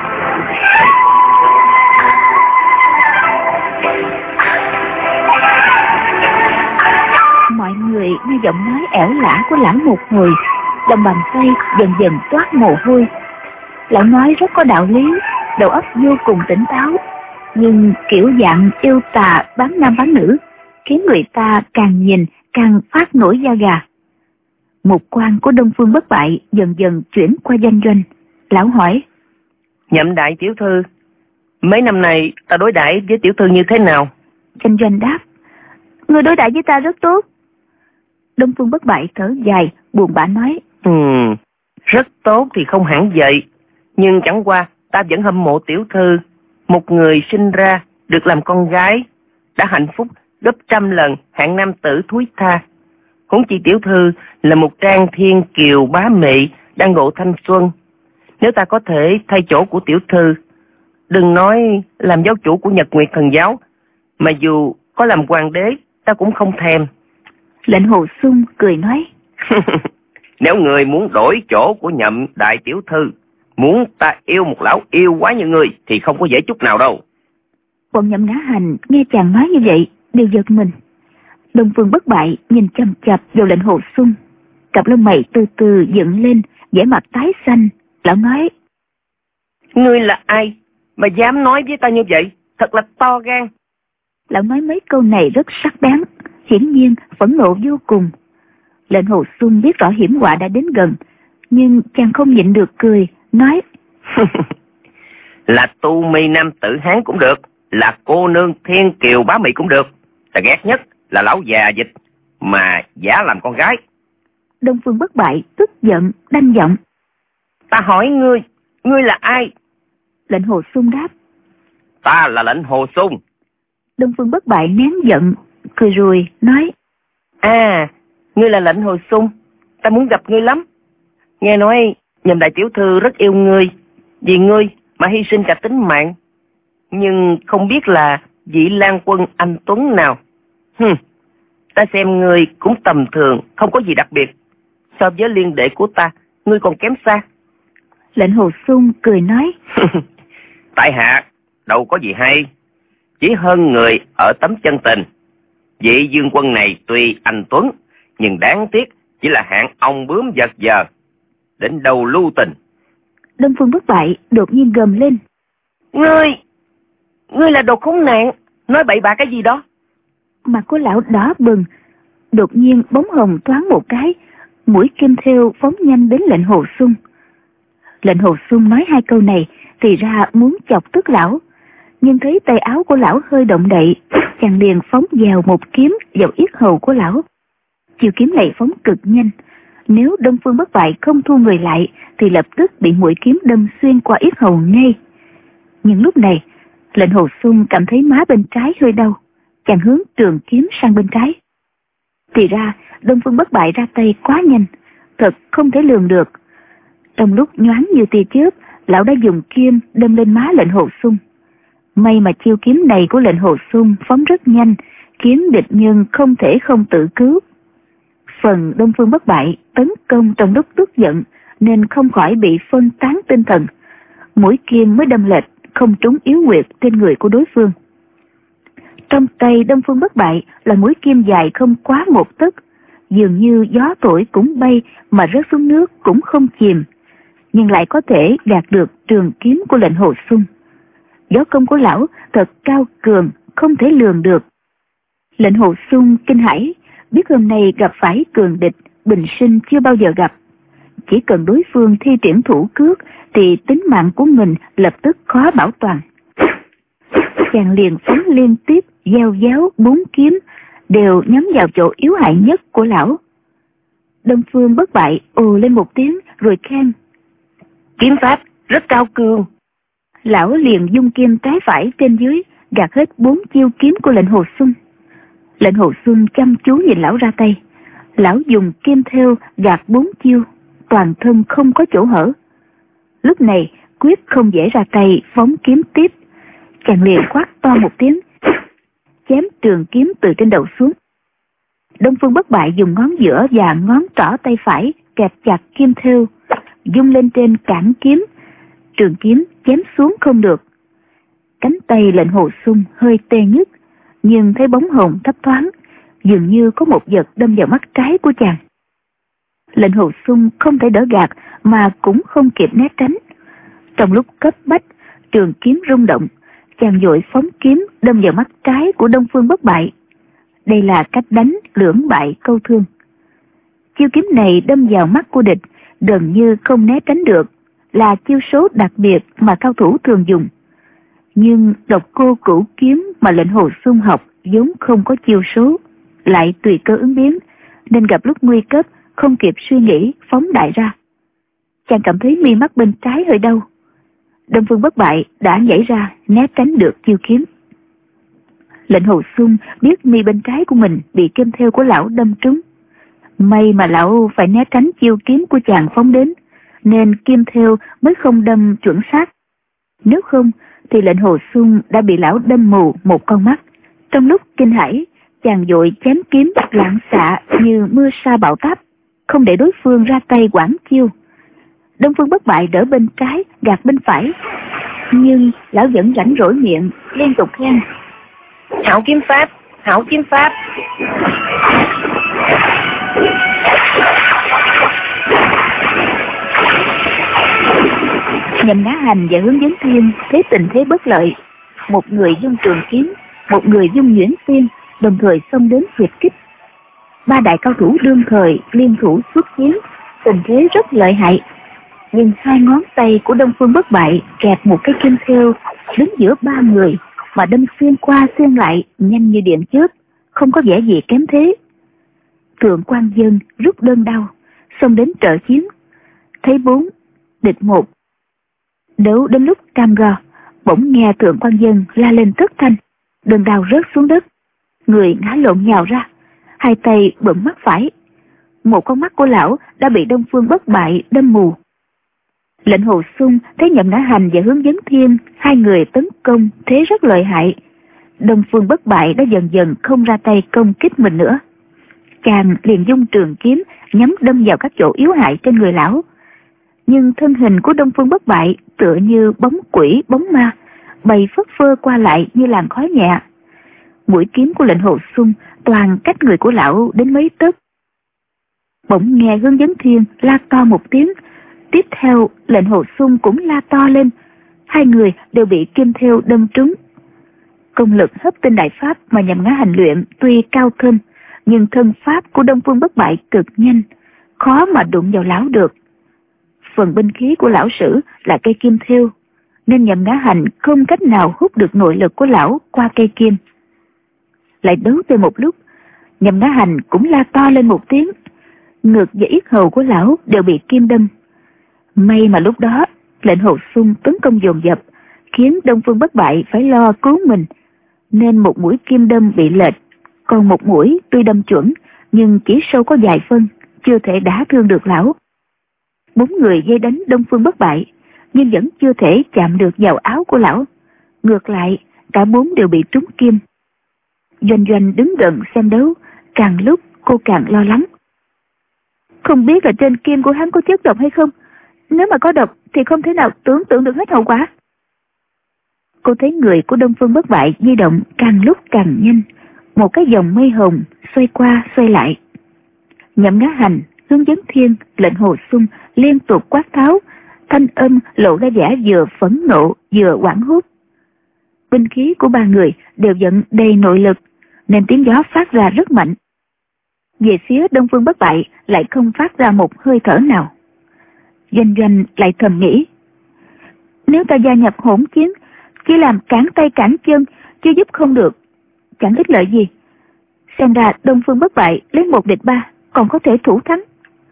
Mọi người nghe giọng nói ẻo lả của lão một hồi, lòng bàn tay dần dần toát mồ hôi. Lão nói rất có đạo lý, đầu óc vô cùng tỉnh táo, nhưng kiểu dạng yêu tà bán nam bán nữ khiến người ta càng nhìn càng phát nổi da gà. Một quan của Đông Phương Bất Bại dần dần chuyển qua Doanh Doanh. Lão hỏi: Nhậm đại tiểu thư, mấy năm này ta đối đãi với tiểu thư như thế nào? Doanh Doanh đáp: Người đối đãi với ta rất tốt. Đông Phương Bất Bại thở dài, buồn bã nói: Ừ, rất tốt thì không hẳn vậy, nhưng chẳng qua ta vẫn hâm mộ tiểu thư. Một người sinh ra được làm con gái đã hạnh phúc gấp trăm lần hạng nam tử thúi tha. Huống chi tiểu thư là một trang thiên kiều bá mị đang độ thanh xuân. Nếu ta có thể thay chỗ của tiểu thư, đừng nói làm giáo chủ của Nhật Nguyệt Thần Giáo, mà dù có làm hoàng đế ta cũng không thèm. Lệnh Hồ Xung cười nói. Nếu người muốn đổi chỗ của Nhậm đại tiểu thư, muốn ta yêu một lão yêu quá như ngươi thì không có dễ chút nào đâu. Bọn Nhậm Ngã Hành nghe chàng nói như vậy đều giật mình. Đông Phương Bất Bại nhìn chằm chằm vào Lệnh Hồ Xung, cặp lông mày từ từ dựng lên, vẻ mặt tái xanh. Lão nói: Ngươi là ai mà dám nói với ta như vậy? Thật là to gan. Lão nói mấy câu này rất sắc bén, hiển nhiên phẫn nộ vô cùng. Lệnh Hồ Xung biết rõ hiểm họa đã đến gần, nhưng chàng không nhịn được cười, nói: Là tu mi nam tử Hán cũng được, là cô nương thiên kiều bá mị cũng được. Ta ghét nhất là lão già dịch mà giả làm con gái. Đông Phương Bất Bại tức giận đanh giọng: Ta hỏi ngươi, ngươi là ai? Lệnh Hồ Xung đáp: Ta là Lệnh Hồ Xung. Đông Phương Bất Bại nén giận, cười rồi nói: À, ngươi là Lệnh Hồ Xung, ta muốn gặp ngươi lắm. Nghe nói Nhậm đại tiểu thư rất yêu ngươi, vì ngươi mà hy sinh cả tính mạng. Nhưng không biết là vị Lan quân anh tuấn nào. Hừm, ta xem ngươi cũng tầm thường, không có gì đặc biệt. So với liên đệ của ta, ngươi còn kém xa. Lệnh Hồ Xung cười nói: Tại hạ đâu có gì hay, chỉ hơn người ở tấm chân tình. Vị Dương quân này tuy anh tuấn, nhưng đáng tiếc chỉ là hạng ong bướm vật giờ, đến đâu lưu tình. Đông Phương Bất Bại đột nhiên gầm lên: Ngươi, ngươi là đồ khốn nạn, nói bậy bạ cái gì đó. Mặt của lão đỏ bừng, đột nhiên bóng hồng thoáng một cái, mũi kim thêu phóng nhanh đến Lệnh Hồ Xung. Lệnh Hồ Xung nói hai câu này thì ra muốn chọc tức lão, nhưng thấy tay áo của lão hơi động đậy, chàng liền phóng vào một kiếm vào yết hầu của lão. Chiều kiếm này phóng cực nhanh, nếu Đông Phương Bất Bại không thu người lại thì lập tức bị mũi kiếm đâm xuyên qua yết hầu ngay. Nhưng lúc này Lệnh Hồ Xung cảm thấy má bên trái hơi đau, chàng hướng trường kiếm sang bên trái. Thì ra Đông Phương Bất Bại ra tay quá nhanh, thật không thể lường được. Trong lúc nhoáng như tia chớp, lão đã dùng kiếm đâm lên má Lệnh Hồ Xung. May mà chiêu kiếm này của Lệnh Hồ Xung phóng rất nhanh, kiếm địch nhân không thể không tự cứu. Phần Đông Phương Bất Bại tấn công trong lúc tức giận nên không khỏi bị phân tán tinh thần, mũi kiếm mới đâm lệch, không trúng yếu huyệt trên người của đối phương. Trong tay Đông Phương Bất Bại là mũi kim dài không quá một tấc, dường như gió thổi cũng bay mà rớt xuống nước cũng không chìm, nhưng lại có thể đạt được trường kiếm của Lệnh Hồ Xung. Võ công của lão thật cao cường, không thể lường được. Lệnh Hồ Xung kinh hãi, biết hôm nay gặp phải cường địch bình sinh chưa bao giờ gặp. Chỉ cần đối phương thi triển thủ cước thì tính mạng của mình lập tức khó bảo toàn. Chàng liền phóng liên tiếp gieo giáo bốn kiếm, đều nhắm vào chỗ yếu hại nhất của lão. Đông Phương Bất Bại ồ lên một tiếng rồi khen: Kiếm pháp rất cao cường. Lão liền dung kim trái phải trên dưới, gạt hết bốn chiêu kiếm của Lệnh Hồ Xung. Lệnh Hồ Xung chăm chú nhìn lão ra tay. Lão dùng kim thêu gạt bốn chiêu, toàn thân không có chỗ hở. Lúc này quyết không dễ ra tay phóng kiếm tiếp. Chàng liền quát to một tiếng, chém trường kiếm từ trên đầu xuống. Đông Phương Bất Bại dùng ngón giữa và ngón trỏ tay phải kẹp chặt kim thêu, dung lên trên cản kiếm. Trường kiếm chém xuống không được. Cánh tay Lệnh Hồ Xung hơi tê nhức, nhưng thấy bóng hồng thấp thoáng, dường như có một vật đâm vào mắt trái của chàng. Lệnh Hồ Xung không thể đỡ gạt mà cũng không kịp né tránh. Trong lúc cấp bách, trường kiếm rung động, chàng vội phóng kiếm đâm vào mắt trái của Đông Phương Bất Bại. Đây là cách đánh lưỡng bại câu thương. Chiêu kiếm này đâm vào mắt của địch, gần như không né tránh được, là chiêu số đặc biệt mà cao thủ thường dùng. Nhưng độc cô cửu kiếm mà Lệnh Hồ Xung học vốn không có chiêu số, lại tùy cơ ứng biến, nên gặp lúc nguy cấp không kịp suy nghĩ phóng đại ra. Chàng cảm thấy mi mắt bên trái hơi đau. Đông Phương Bất Bại đã nhảy ra né tránh được chiêu kiếm. Lệnh Hồ Xung biết mi bên trái của mình bị kim thêu của lão đâm trúng. May mà lão phải né tránh chiêu kiếm của chàng phóng đến, nên kim thêu mới không đâm chuẩn xác. Nếu không thì Lệnh Hồ Xung đã bị lão đâm mù một con mắt, Trong lúc kinh hãi, chàng vội chém kiếm loạn xạ như mưa sa bão táp, không để đối phương ra tay quảng chiêu. Đông Phương Bất Bại đỡ bên trái, gạt bên phải, nhưng lão vẫn rảnh rỗi miệng liên tục khen: Hảo kiếm pháp, hảo kiếm pháp. Nhậm Ngã Hành và Hướng Vấn Thiên thấy tình thế bất lợi, một người dung trường kiếm, một người dung nhuyễn tiên, đồng thời xông đến hiệp kích. Ba đại cao thủ đương thời liên thủ xuất chiến, tình thế rất lợi hại. Nhưng hai ngón tay của Đông Phương Bất Bại kẹp một cái kim thêu đứng giữa ba người, mà đâm xuyên qua xuyên lại nhanh như điện chớp, không có vẻ gì kém thế. Thượng Quan Dân rút đơn đao xông đến trợ chiến, thấy bốn địch một. Đấu đến lúc cam go, bỗng nghe Thượng Quan Dân la lên thất thanh, đơn đao rớt xuống đất, người ngã lộn nhào ra, hai tay bận mắt phải. Một con mắt của lão đã bị Đông Phương Bất Bại đâm mù. Lệnh Hồ Xung thấy Nhậm Ngã Hành và Hướng Vấn Thiên hai người tấn công thế rất lợi hại, Đông Phương Bất Bại đã dần dần không ra tay công kích mình nữa. Chàng liền dung trường kiếm nhắm đâm vào các chỗ yếu hại trên người lão. Nhưng thân hình của Đông Phương Bất Bại tựa như bóng quỷ bóng ma, bay phất phơ qua lại như làn khói nhẹ. Mũi kiếm của Lệnh Hồ Xung toàn cách người của lão đến mấy tấc. Bỗng nghe Hướng Vấn Thiên la to một tiếng, tiếp theo Lệnh Hồ Xung cũng la to lên, hai người đều bị kim thêu đâm trúng. Công lực hấp tinh đại pháp mà Nhậm Ngã Hành luyện tuy cao thâm, nhưng thân pháp của Đông Phương Bất Bại cực nhanh, khó mà đụng vào lão được. Phần binh khí của lão sử là cây kim thêu, nên Nhậm Ngã Hành không cách nào hút được nội lực của lão qua cây kim. Lại đấu thêm một lúc, Nhậm Ngã Hành cũng la to lên một tiếng, ngực và yết hầu của lão đều bị kim đâm. May mà lúc đó Lệnh Hồ Xung tấn công dồn dập, khiến Đông Phương Bất Bại phải lo cứu mình, nên một mũi kim đâm bị lệch, còn một mũi tuy đâm chuẩn nhưng chỉ sâu có vài phân, chưa thể đả thương được lão. Bốn người dây đánh Đông Phương Bất Bại, nhưng vẫn chưa thể chạm được vào áo của lão. Ngược lại, cả bốn đều bị trúng kim. Doanh Doanh đứng gần xem đấu, càng lúc cô càng lo lắng. Không biết là trên kim của hắn có chất độc hay không? Nếu mà có độc thì không thể nào tưởng tượng được hết hậu quả. Cô thấy người của Đông Phương Bất Bại di động càng lúc càng nhanh, một cái dòng mây hồng xoay qua xoay lại. Nhậm Ngã Hành, Hướng Vấn Thiên, Lệnh Hồ Xung liên tục quát tháo, thanh âm lộ ra vẻ vừa phẫn nộ vừa hoảng hốt. Binh khí của ba người đều vận đầy nội lực, nên tiếng gió phát ra rất mạnh. Về phía Đông Phương Bất Bại lại không phát ra một hơi thở nào. Doanh Doanh lại thầm nghĩ, nếu ta gia nhập hỗn chiến, chỉ làm cản tay cản chân, chứ giúp không được, chẳng ích lợi gì. Xem ra Đông Phương Bất Bại lấy một địch ba, còn có thể thủ thắng.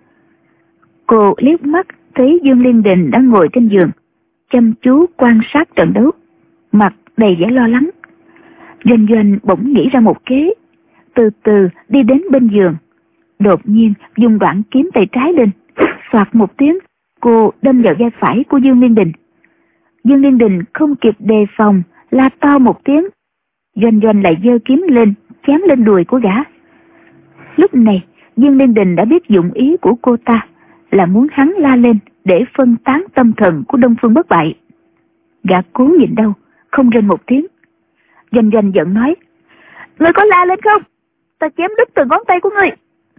Cô liếc mắt thấy Dương Liên Đình đang ngồi trên giường, chăm chú quan sát trận đấu, mặt đầy vẻ lo lắng. Doanh Doanh bỗng nghĩ ra một kế, từ từ đi đến bên giường, đột nhiên dùng đoạn kiếm tay trái lên, xoạt một tiếng, cô đâm vào vai phải của Dương Liên Đình. Dương Liên Đình không kịp đề phòng, la to một tiếng. Doanh Doanh lại giơ kiếm lên, chém lên đùi của gã. Lúc này, Dương Liên Đình đã biết dụng ý của cô ta là muốn hắn la lên để phân tán tâm thần của Đông Phương Bất Bại. Gã cố nhìn đâu, không rên một tiếng. Doanh Doanh giận nói, ngươi có la lên không? Ta chém đứt từ ngón tay của ngươi.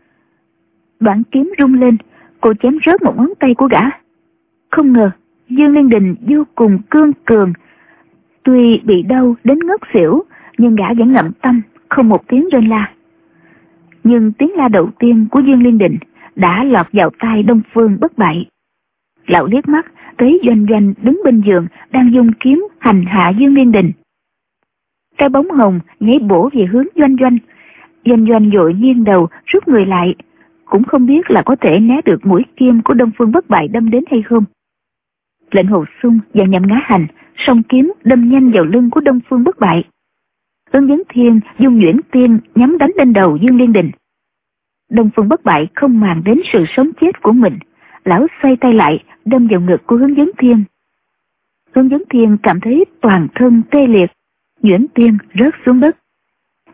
Đoạn kiếm rung lên, cô chém rớt một ngón tay của gã. Không ngờ Dương Liên Đình vô cùng cương cường, tuy bị đau đến ngất xỉu, nhưng gã vẫn ngậm tâm, không một tiếng rên la. Nhưng tiếng la đầu tiên của Dương Liên Đình đã lọt vào tai Đông Phương Bất Bại. Lão liếc mắt thấy Doanh Doanh đứng bên giường đang dùng kiếm hành hạ Dương Liên Đình. Cái bóng hồng nhảy bổ về hướng Doanh Doanh. Doanh Doanh vội nghiêng đầu rút người lại, cũng không biết là có thể né được mũi kim của Đông Phương Bất Bại đâm đến hay không. Lệnh Hồ Xung và Nhậm Ngã Hành song kiếm đâm nhanh vào lưng của Đông Phương Bất Bại. Hướng Vấn Thiên dung nhuyễn tiên nhắm đánh lên đầu Dương Liên Đình. Đông Phương Bất Bại không màng đến sự sống chết của mình, lão xoay tay lại đâm vào ngực của Hướng Vấn Thiên. Hướng Vấn Thiên cảm thấy toàn thân tê liệt, nhuyễn tiên rớt xuống đất.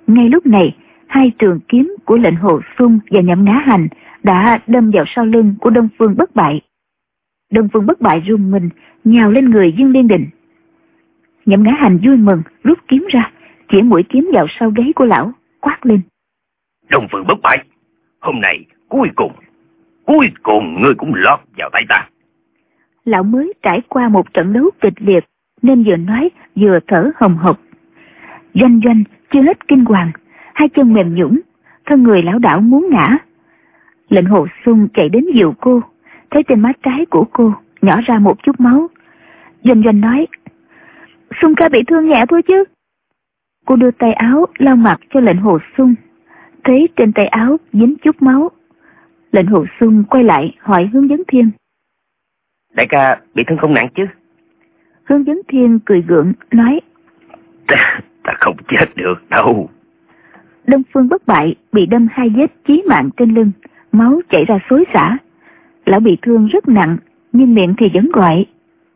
Ngay lúc này, hai trường kiếm của lệnh Hồ Xung và Nhậm Ngã Hành đã đâm vào sau lưng của Đông Phương Bất Bại. Đông Phương Bất Bại rùng mình nhào lên người Dương Liên Đình. Nhậm Ngã Hành vui mừng rút kiếm ra, chỉ mũi kiếm vào sau gáy của lão, quát lên: Đông Phương Bất Bại, hôm nay cuối cùng, cuối cùng ngươi cũng lọt vào tay ta. Lão mới trải qua một trận đấu kịch liệt nên vừa nói vừa thở hồng hộc. Doanh Doanh chưa hết kinh hoàng, hai chân mềm nhũn, thân người lão đảo muốn ngã. Lệnh Hồ Xung chạy đến dìu cô, thấy trên má trái của cô nhỏ ra một chút máu. Doanh Doanh nói: Xung ca bị thương nhẹ thôi chứ. Cô đưa tay áo lau mặt cho lệnh Hồ Xung, thấy trên tay áo dính chút máu. Lệnh Hồ Xung quay lại hỏi Hướng Vấn Thiên: Đại ca bị thương không nặng chứ? Hướng Vấn Thiên cười gượng nói: Ta, ta không chết được đâu. Đông Phương Bất Bại bị đâm hai vết chí mạng trên lưng, máu chảy ra xối xả. Lão bị thương rất nặng, nhưng miệng thì vẫn gọi: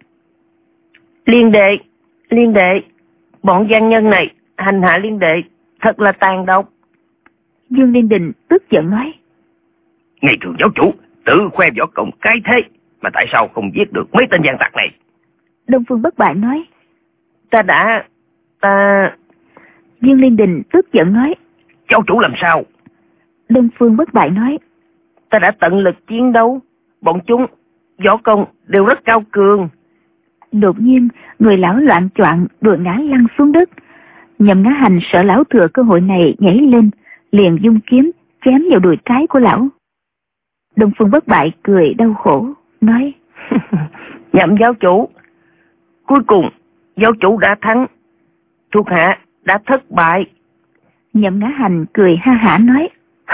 Liên đệ, liên đệ, bọn gian nhân này hành hạ liên đệ thật là tàn độc. Dương Liên Đình tức giận nói: Ngày thường giáo chủ tự khoe võ công cái thế, mà tại sao không giết được mấy tên gian tặc này? Đông Phương Bất Bại nói: Ta đã... ta... Dương Liên Đình tức giận nói: Giáo chủ làm sao? Đông Phương Bất Bại nói: Ta đã tận lực chiến đấu, bọn chúng võ công đều rất cao cường. Đột nhiên người lão loạn choạng rồi ngã lăn xuống đất. Nhậm Ngã Hành sợ lão thừa cơ hội này nhảy lên, liền dung kiếm chém vào đùi trái của lão. Đông Phương Bất Bại cười đau khổ nói: Nhậm giáo chủ, cuối cùng giáo chủ đã thắng, thuộc hạ đã thất bại. Nhậm Ngã Hành cười ha hả nói: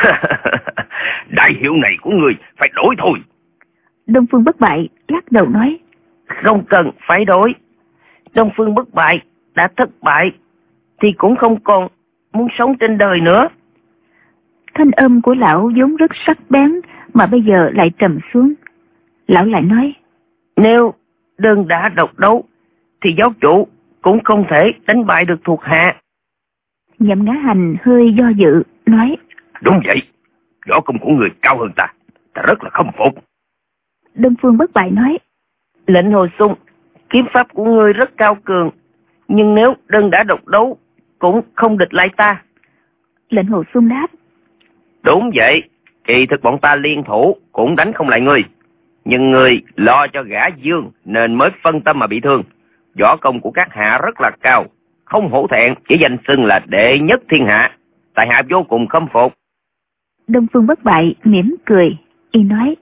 Đại hiệu này của người phải đổi thôi. Đông Phương Bất Bại lắc đầu nói: Không cần phải đổi. Đông Phương Bất Bại đã thất bại thì cũng không còn muốn sống trên đời nữa. Thanh âm của lão vốn rất sắc bén mà bây giờ lại trầm xuống. Lão lại nói: Nếu đơn đả độc đấu thì giáo chủ cũng không thể đánh bại được thuộc hạ. Nhậm Ngã Hành hơi do dự nói: Đúng vậy, võ công của người cao hơn ta, ta rất là khâm phục. Đông Phương Bất Bại nói: Lệnh Hồ Xung, kiếm pháp của ngươi rất cao cường, nhưng nếu đơn đả độc đấu cũng không địch lại ta. Lệnh Hồ Xung đáp: Đúng vậy, kỳ thực bọn ta liên thủ cũng đánh không lại ngươi, nhưng ngươi lo cho gã Dương nên mới phân tâm mà bị thương. Võ công của các hạ rất là cao, không hổ thẹn chỉ danh xưng là đệ nhất thiên hạ, tại hạ vô cùng khâm phục. Đông Phương Bất Bại mỉm cười, y nói: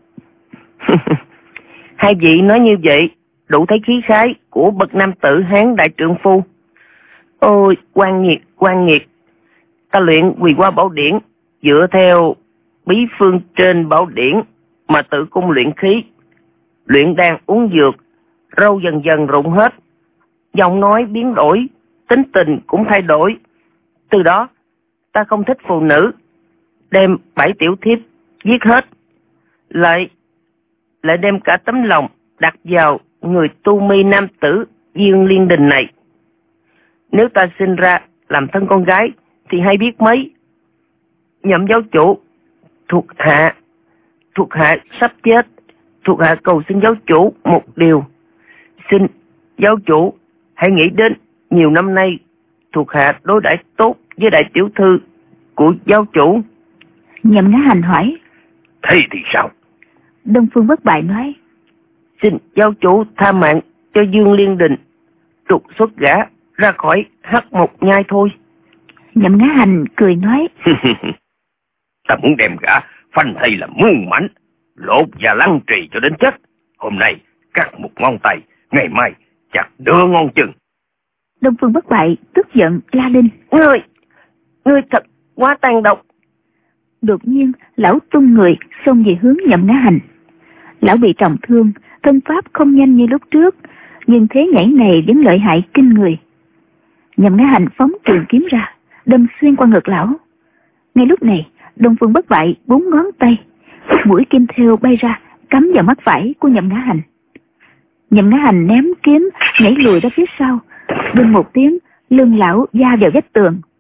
Hai vị nói như vậy đủ thấy khí khái của bậc nam tử Hán đại trượng phu. Ôi, oan nghiệt, oan nghiệt. Ta luyện Quỳ Hoa Bảo Điển dựa theo bí phương trên bảo điển mà tự cung luyện khí, luyện đan uống dược, râu dần dần rụng hết, giọng nói biến đổi, tính tình cũng thay đổi. Từ đó ta không thích phụ nữ, đem bảy tiểu thiếp giết hết, lại lại đem cả tấm lòng đặt vào người tu mi nam tử Dương Liên Đình này. Nếu ta sinh ra làm thân con gái thì hay biết mấy. Nhậm giáo chủ, thuộc hạ thuộc hạ sắp chết, thuộc hạ cầu xin giáo chủ một điều. Xin giáo chủ hãy nghĩ đến nhiều năm nay thuộc hạ đối đãi tốt với đại tiểu thư của giáo chủ. Nhậm Ngã Hành hỏi: Thế thì sao? Đông Phương Bất Bại nói: Xin giáo chủ tha mạng cho Dương Liên Đình, trục xuất gã ra khỏi Hắc Mộc Nhai thôi. Nhậm Ngã Hành cười nói: Ta muốn đem gã phanh thây làm muôn mảnh, lột và lăng trì cho đến chết. Hôm nay cắt một ngón tay, ngày mai chặt đưa ngón chân. Đông Phương Bất Bại tức giận la lên: Ngươi, ngươi thật quá tàn độc. Đột nhiên lão tung người xông về hướng Nhậm Ngã Hành. Lão bị trọng thương, thân pháp không nhanh như lúc trước, nhưng thế nhảy này vẫn lợi hại kinh người. Nhậm Ngã Hành phóng trường kiếm ra, đâm xuyên qua ngực lão. Ngay lúc này, Đông Phương Bất Bại bốn ngón tay, mũi kim thêu bay ra, cắm vào mắt phải của Nhậm Ngã Hành. Nhậm Ngã Hành ném kiếm, nhảy lùi ra phía sau, đùng một tiếng, lưng lão va vào vách tường.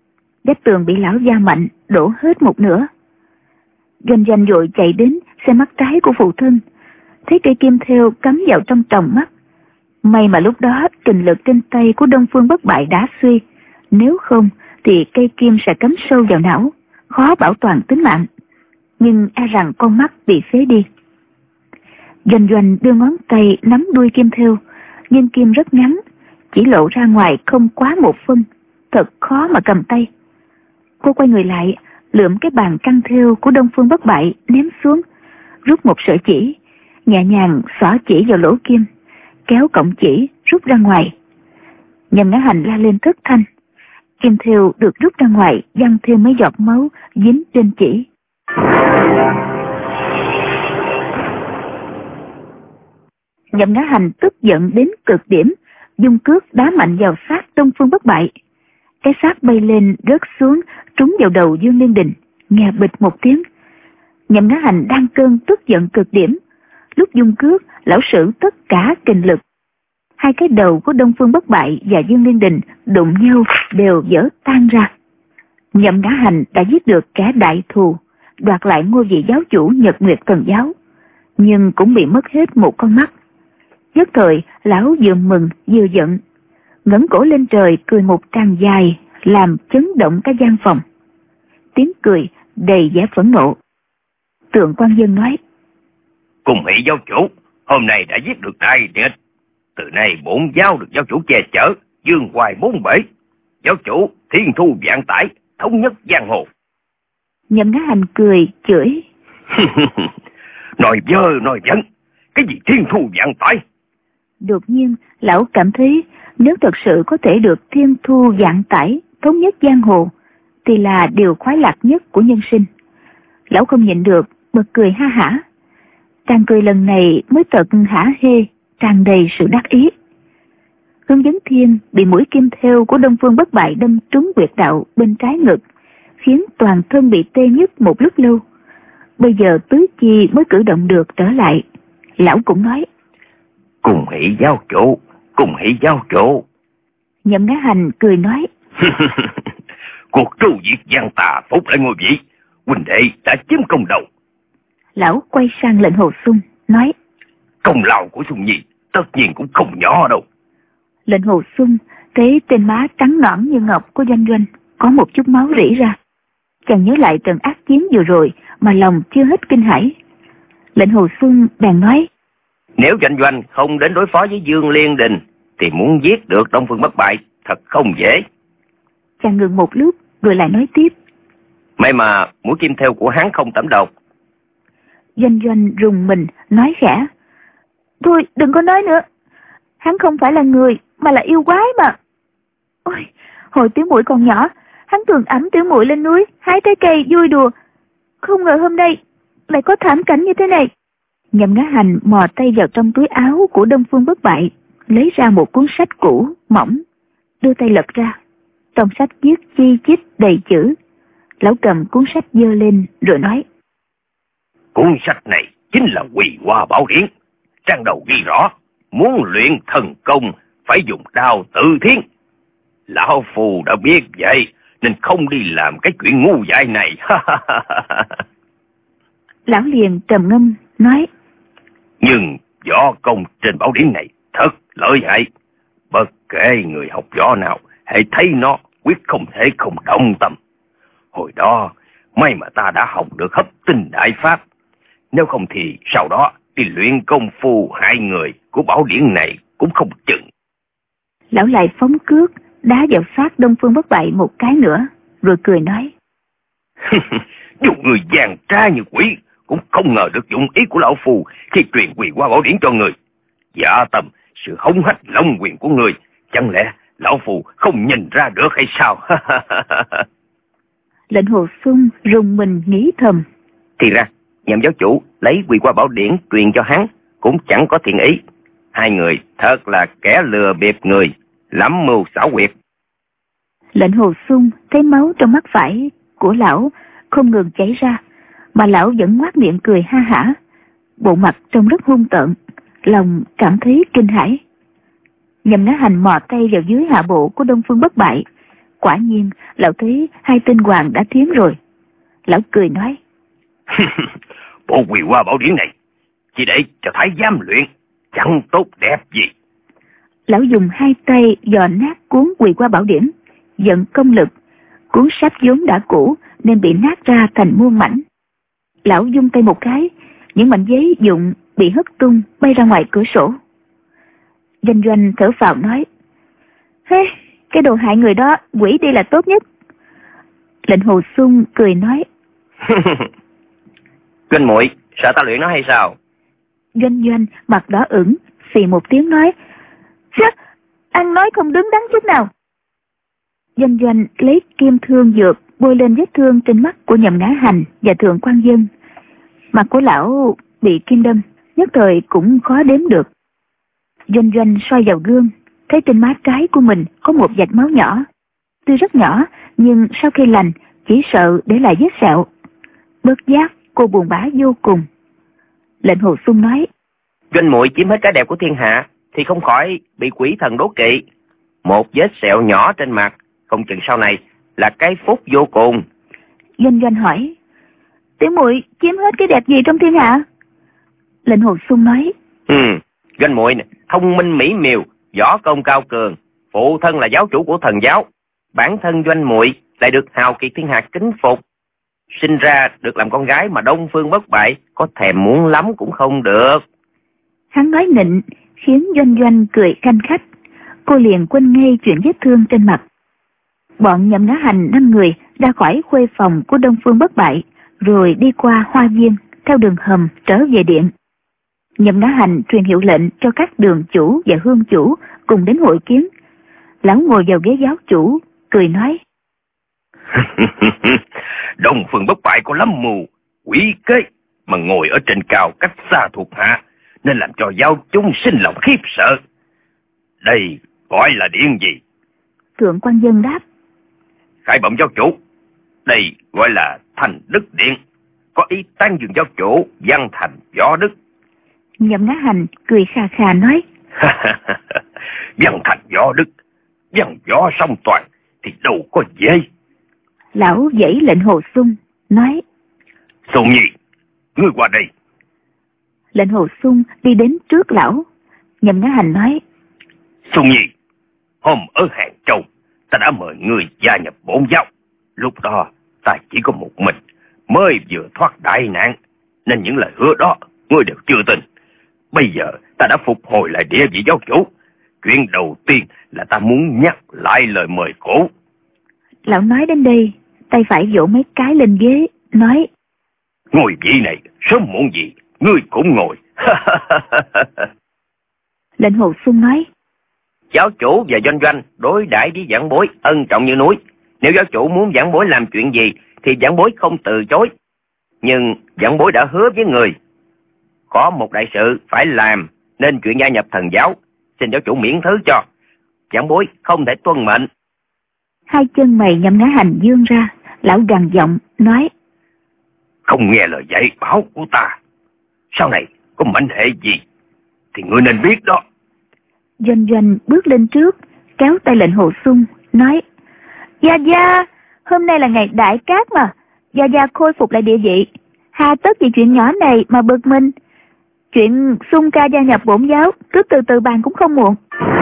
Vách tường bị lão va mạnh, đổ hết một nửa. Doanh Doanh vội chạy đến xem mắt trái của phụ thân, thấy cây kim thêu cắm vào trong tròng mắt. May mà lúc đó kình lực trên tay của Đông Phương Bất Bại đã suy, nếu không thì cây kim sẽ cắm sâu vào não, khó bảo toàn tính mạng. Nhưng e rằng con mắt bị phế đi. Doanh Doanh đưa ngón tay nắm đuôi kim thêu, nhưng kim rất ngắn, chỉ lộ ra ngoài không quá một phân, thật khó mà cầm tay. Cô quay người lại, lượm cái bàn căng thêu của Đông Phương Bất Bại ném xuống, rút một sợi chỉ, nhẹ nhàng xỏ chỉ vào lỗ kim, kéo cọng chỉ rút ra ngoài. Nhậm Ngã Hành la lên thất thanh. Kim thêu được rút ra ngoài, văng thêm mấy giọt máu dính trên chỉ. Nhậm Ngã Hành tức giận đến cực điểm, dung cước đá mạnh vào xác Đông Phương Bất Bại. Cái xác bay lên rớt xuống, trúng vào đầu Dương Liên Đình, nghe bịch một tiếng. Nhậm Ngã Hành đang cơn tức giận cực điểm, lúc dung cước lão sử tất cả kình lực. Hai cái đầu của Đông Phương Bất Bại và Dương Liên Đình đụng nhau đều vỡ tan ra. Nhậm Ngã Hành đã giết được kẻ đại thù, đoạt lại ngôi vị giáo chủ Nhật Nguyệt Thần Giáo, nhưng cũng bị mất hết một con mắt. Nhất thời lão vừa mừng vừa giận, ngẩng cổ lên trời cười một tràng dài, làm chấn động cả gian phòng. Tiếng cười đầy vẻ phẫn nộ. Tượng Quan Dân nói: Cùng hỷ giáo chủ, hôm nay đã giết được đại địch. Từ nay bổn giáo được giáo chủ che chở, dương hoài bốn bể. Giáo chủ thiên thu vạn tải, thống nhất giang hồ. Nhậm Ngã Hành cười chửi: Nói dơ nói dẫn, cái gì thiên thu vạn tải? Đột nhiên lão cảm thấy nếu thật sự có thể được thiên thu vạn tải, thống nhất giang hồ, thì là điều khoái lạc nhất của nhân sinh. Lão không nhịn được, bật cười ha hả. Tràng cười lần này mới thật hả hê, tràn đầy sự đắc ý. Hướng Vấn Thiên bị mũi kim thêu của Đông Phương Bất Bại đâm trúng huyệt đạo bên trái ngực, khiến toàn thân bị tê nhức một lúc lâu. Bây giờ tứ chi mới cử động được trở lại. Lão cũng nói: Cùng hỷ giáo chủ, cùng hỷ giáo chủ. Nhậm Ngã Hành cười nói: Cuộc tru diệt gian tà phục lại ngôi vị, huynh đệ đã chiếm công đầu. Lão quay sang Lệnh Hồ Xung nói: Công lao của Xung Nhi tất nhiên cũng không nhỏ đâu. Lệnh Hồ Xung thấy trên má trắng nõn như ngọc của Doanh Doanh có một chút máu rỉ ra. Chàng nhớ lại trận ác chiến vừa rồi mà lòng chưa hết kinh hãi. Lệnh Hồ Xung bèn nói: Nếu Doanh Doanh không đến đối phó với Dương Liên Đình thì muốn giết được Đông Phương Bất Bại thật không dễ. Chàng ngừng một lúc rồi lại nói tiếp: May mà mũi kim thêu của hắn không tẩm độc. Doanh Doanh rùng mình nói khẽ: Thôi đừng có nói nữa, hắn không phải là người mà là yêu quái mà. Ôi, hồi Tiểu Muội còn nhỏ, hắn thường ẵm Tiểu Muội lên núi hái trái cây vui đùa, không ngờ hôm nay lại có thảm cảnh như thế này. Nhậm Ngã Hành mò tay vào trong túi áo của Đông Phương Bất Bại, lấy ra một cuốn sách cũ mỏng, đưa tay lật ra. Trong sách viết chi chít đầy chữ. Lão cầm cuốn sách giơ lên rồi nói: Cuốn sách này chính là Quỳ Hoa Bảo Điển. Trang đầu ghi rõ, muốn luyện thần công phải dùng đao tự thiên. Lão phù đã biết vậy nên không đi làm cái chuyện ngu dại này. Lão liền trầm ngâm nói: Nhưng võ công trên bảo điển này thật lợi hại. Bất kể người học võ nào, hãy thấy nó quyết không thể không động tâm. Hồi đó may mà ta đã học được hấp tinh đại pháp, nếu không thì sau đó đi luyện công phu hại người của bảo điển này cũng không chừng. Lão lại phóng cước đá vào phát Đông Phương Bất Bại một cái nữa, rồi cười nói: Dù người giàn tra như quỷ cũng không ngờ được dụng ý của lão phù khi truyền Quỳ Hoa Bảo Điển cho người. Dạ tầm sự hống hách long quyền của người, chẳng lẽ lão phù không nhìn ra được hay sao? Lệnh Hồ Xung rùng mình nghĩ thầm: Thì ra Nhậm giáo chủ lấy Quỳ Hoa Bảo Điển truyền cho hắn cũng chẳng có thiện ý. Hai người thật là kẻ lừa bịp người, lắm mưu xảo quyệt. Lệnh Hồ Xung thấy máu trong mắt phải của lão không ngừng chảy ra, mà lão vẫn ngoác miệng cười ha hả, bộ mặt trông rất hung tợn, lòng cảm thấy kinh hãi. Nhậm Ngã Hành mò tay vào dưới hạ bộ của Đông Phương Bất Bại, Quả nhiên, lão thấy hai tên hoàng đã thiếm rồi. Lão cười nói. Bộ Quỳ Hoa Bảo Điển này chỉ để cho thái giám luyện, chẳng tốt đẹp gì. Lão dùng hai tay dò nát cuốn Quỳ Hoa Bảo Điển, dẫn công lực. Cuốn sách vốn đã cũ nên bị nát ra thành muôn mảnh. Lão dung tay một cái, những mảnh giấy dụng bị hất tung bay ra ngoài cửa sổ. Doanh Doanh thở phào nói. Hey, cái đồ hại người đó quỷ đi là tốt nhất. Lệnh Hồ Xuân cười nói. Doanh muội sợ ta luyện nó hay sao? Doanh Doanh mặt đỏ ửng, xì một tiếng nói. Chắc, ăn nói không đứng đắn chút nào. Doanh Doanh lấy kim thương dược bôi lên vết thương trên mắt của Nhậm Ngã Hành và Thượng Quan Dân. Mặt của lão bị kim đâm, nhất thời cũng khó đếm được. Doanh Doanh soi vào gương, thấy trên má trái của mình có một vạch máu nhỏ. Tuy rất nhỏ, nhưng sau khi lành, chỉ sợ để lại vết sẹo. Bất giác, cô buồn bã vô cùng. Lệnh Hồ Xuân nói. Doanh muội chiếm hết cái đẹp của thiên hạ, thì không khỏi bị quỷ thần đố kỵ. Một vết sẹo nhỏ trên mặt, không chừng sau này là cái phúc vô cùng. Doanh Doanh hỏi. Tiểu muội chiếm hết cái đẹp gì trong thiên hạ? Lệnh Hồ Xuân nói. Ừ, Doanh muội thông minh mỹ miều, võ công cao cường, phụ thân là giáo chủ của thần giáo, bản thân Doanh muội lại được hào kiệt thiên hạ kính phục. Sinh ra được làm con gái mà Đông Phương bất bại, có thèm muốn lắm cũng không được. Hắn nói nịnh, khiến Doanh Doanh cười khanh khách. Cô liền quên ngay chuyện vết thương trên mặt. Bọn Nhậm Ngã Hành năm người ra khỏi khuê phòng của Đông Phương bất bại, rồi đi qua hoa viên, theo đường hầm trở về điện. Nhậm Ngã Hành truyền hiệu lệnh cho các đường chủ và hương chủ cùng đến hội kiến. Lão ngồi vào ghế giáo chủ, cười nói. Đông Phương bất bại có lắm mưu, quỷ kế, mà ngồi ở trên cao cách xa thuộc hạ, nên làm cho giáo chúng sinh lòng khiếp sợ. Đây gọi là điện gì? Thượng Quan Dân đáp. Khải bẩm giáo chủ, đây gọi là Thành Đức Điện, có ý tán dương giáo chủ văn thành võ đức. Nhậm Ngã Hành cười khà khà nói. Văn thành võ đức, văn võ song toàn thì đâu có dễ. Lão dãy Lệnh Hồ Xuân nói. Xuân Nhi, ngươi qua đây. Lệnh Hồ Xuân đi đến trước lão. Nhậm Ngã Hành nói. Xuân Nhi, hôm ở Hàng Châu ta đã mời ngươi gia nhập bổn giáo. Lúc đó ta chỉ có một mình, mới vừa thoát đại nạn, nên những lời hứa đó ngươi đều chưa tin. Bây giờ ta đã phục hồi lại địa vị giáo chủ. Chuyện đầu tiên là ta muốn nhắc lại lời mời cũ. Lão nói đến đây, tay phải vỗ mấy cái lên ghế, nói. Ngồi vị này, sớm muộn gì, ngươi cũng ngồi. Lệnh Hồ Xuân nói. Giáo chủ và Doanh Doanh đối đãi với giảng bối ân trọng như núi. Nếu giáo chủ muốn giảng bối làm chuyện gì, thì giảng bối không từ chối. Nhưng giảng bối đã hứa với người, có một đại sự phải làm, nên chuyện gia nhập thần giáo, xin giáo chủ miễn thứ cho. Giảng bối không thể tuân mệnh. Hai chân mày Nhậm Ngã Hành dương ra, lão gằn giọng nói. Không nghe lời dạy bảo của ta, sau này có mệnh hệ gì thì ngươi nên biết đó. Doanh Doanh bước lên trước, kéo tay Lệnh Hồ Xuân, nói. Gia Gia, hôm nay là ngày đại cát mà, Gia Gia khôi phục lại địa vị, hà tất vì chuyện nhỏ này mà bực mình. Chuyện Xuân ca gia nhập bổn giáo, cứ từ từ bàn cũng không muộn.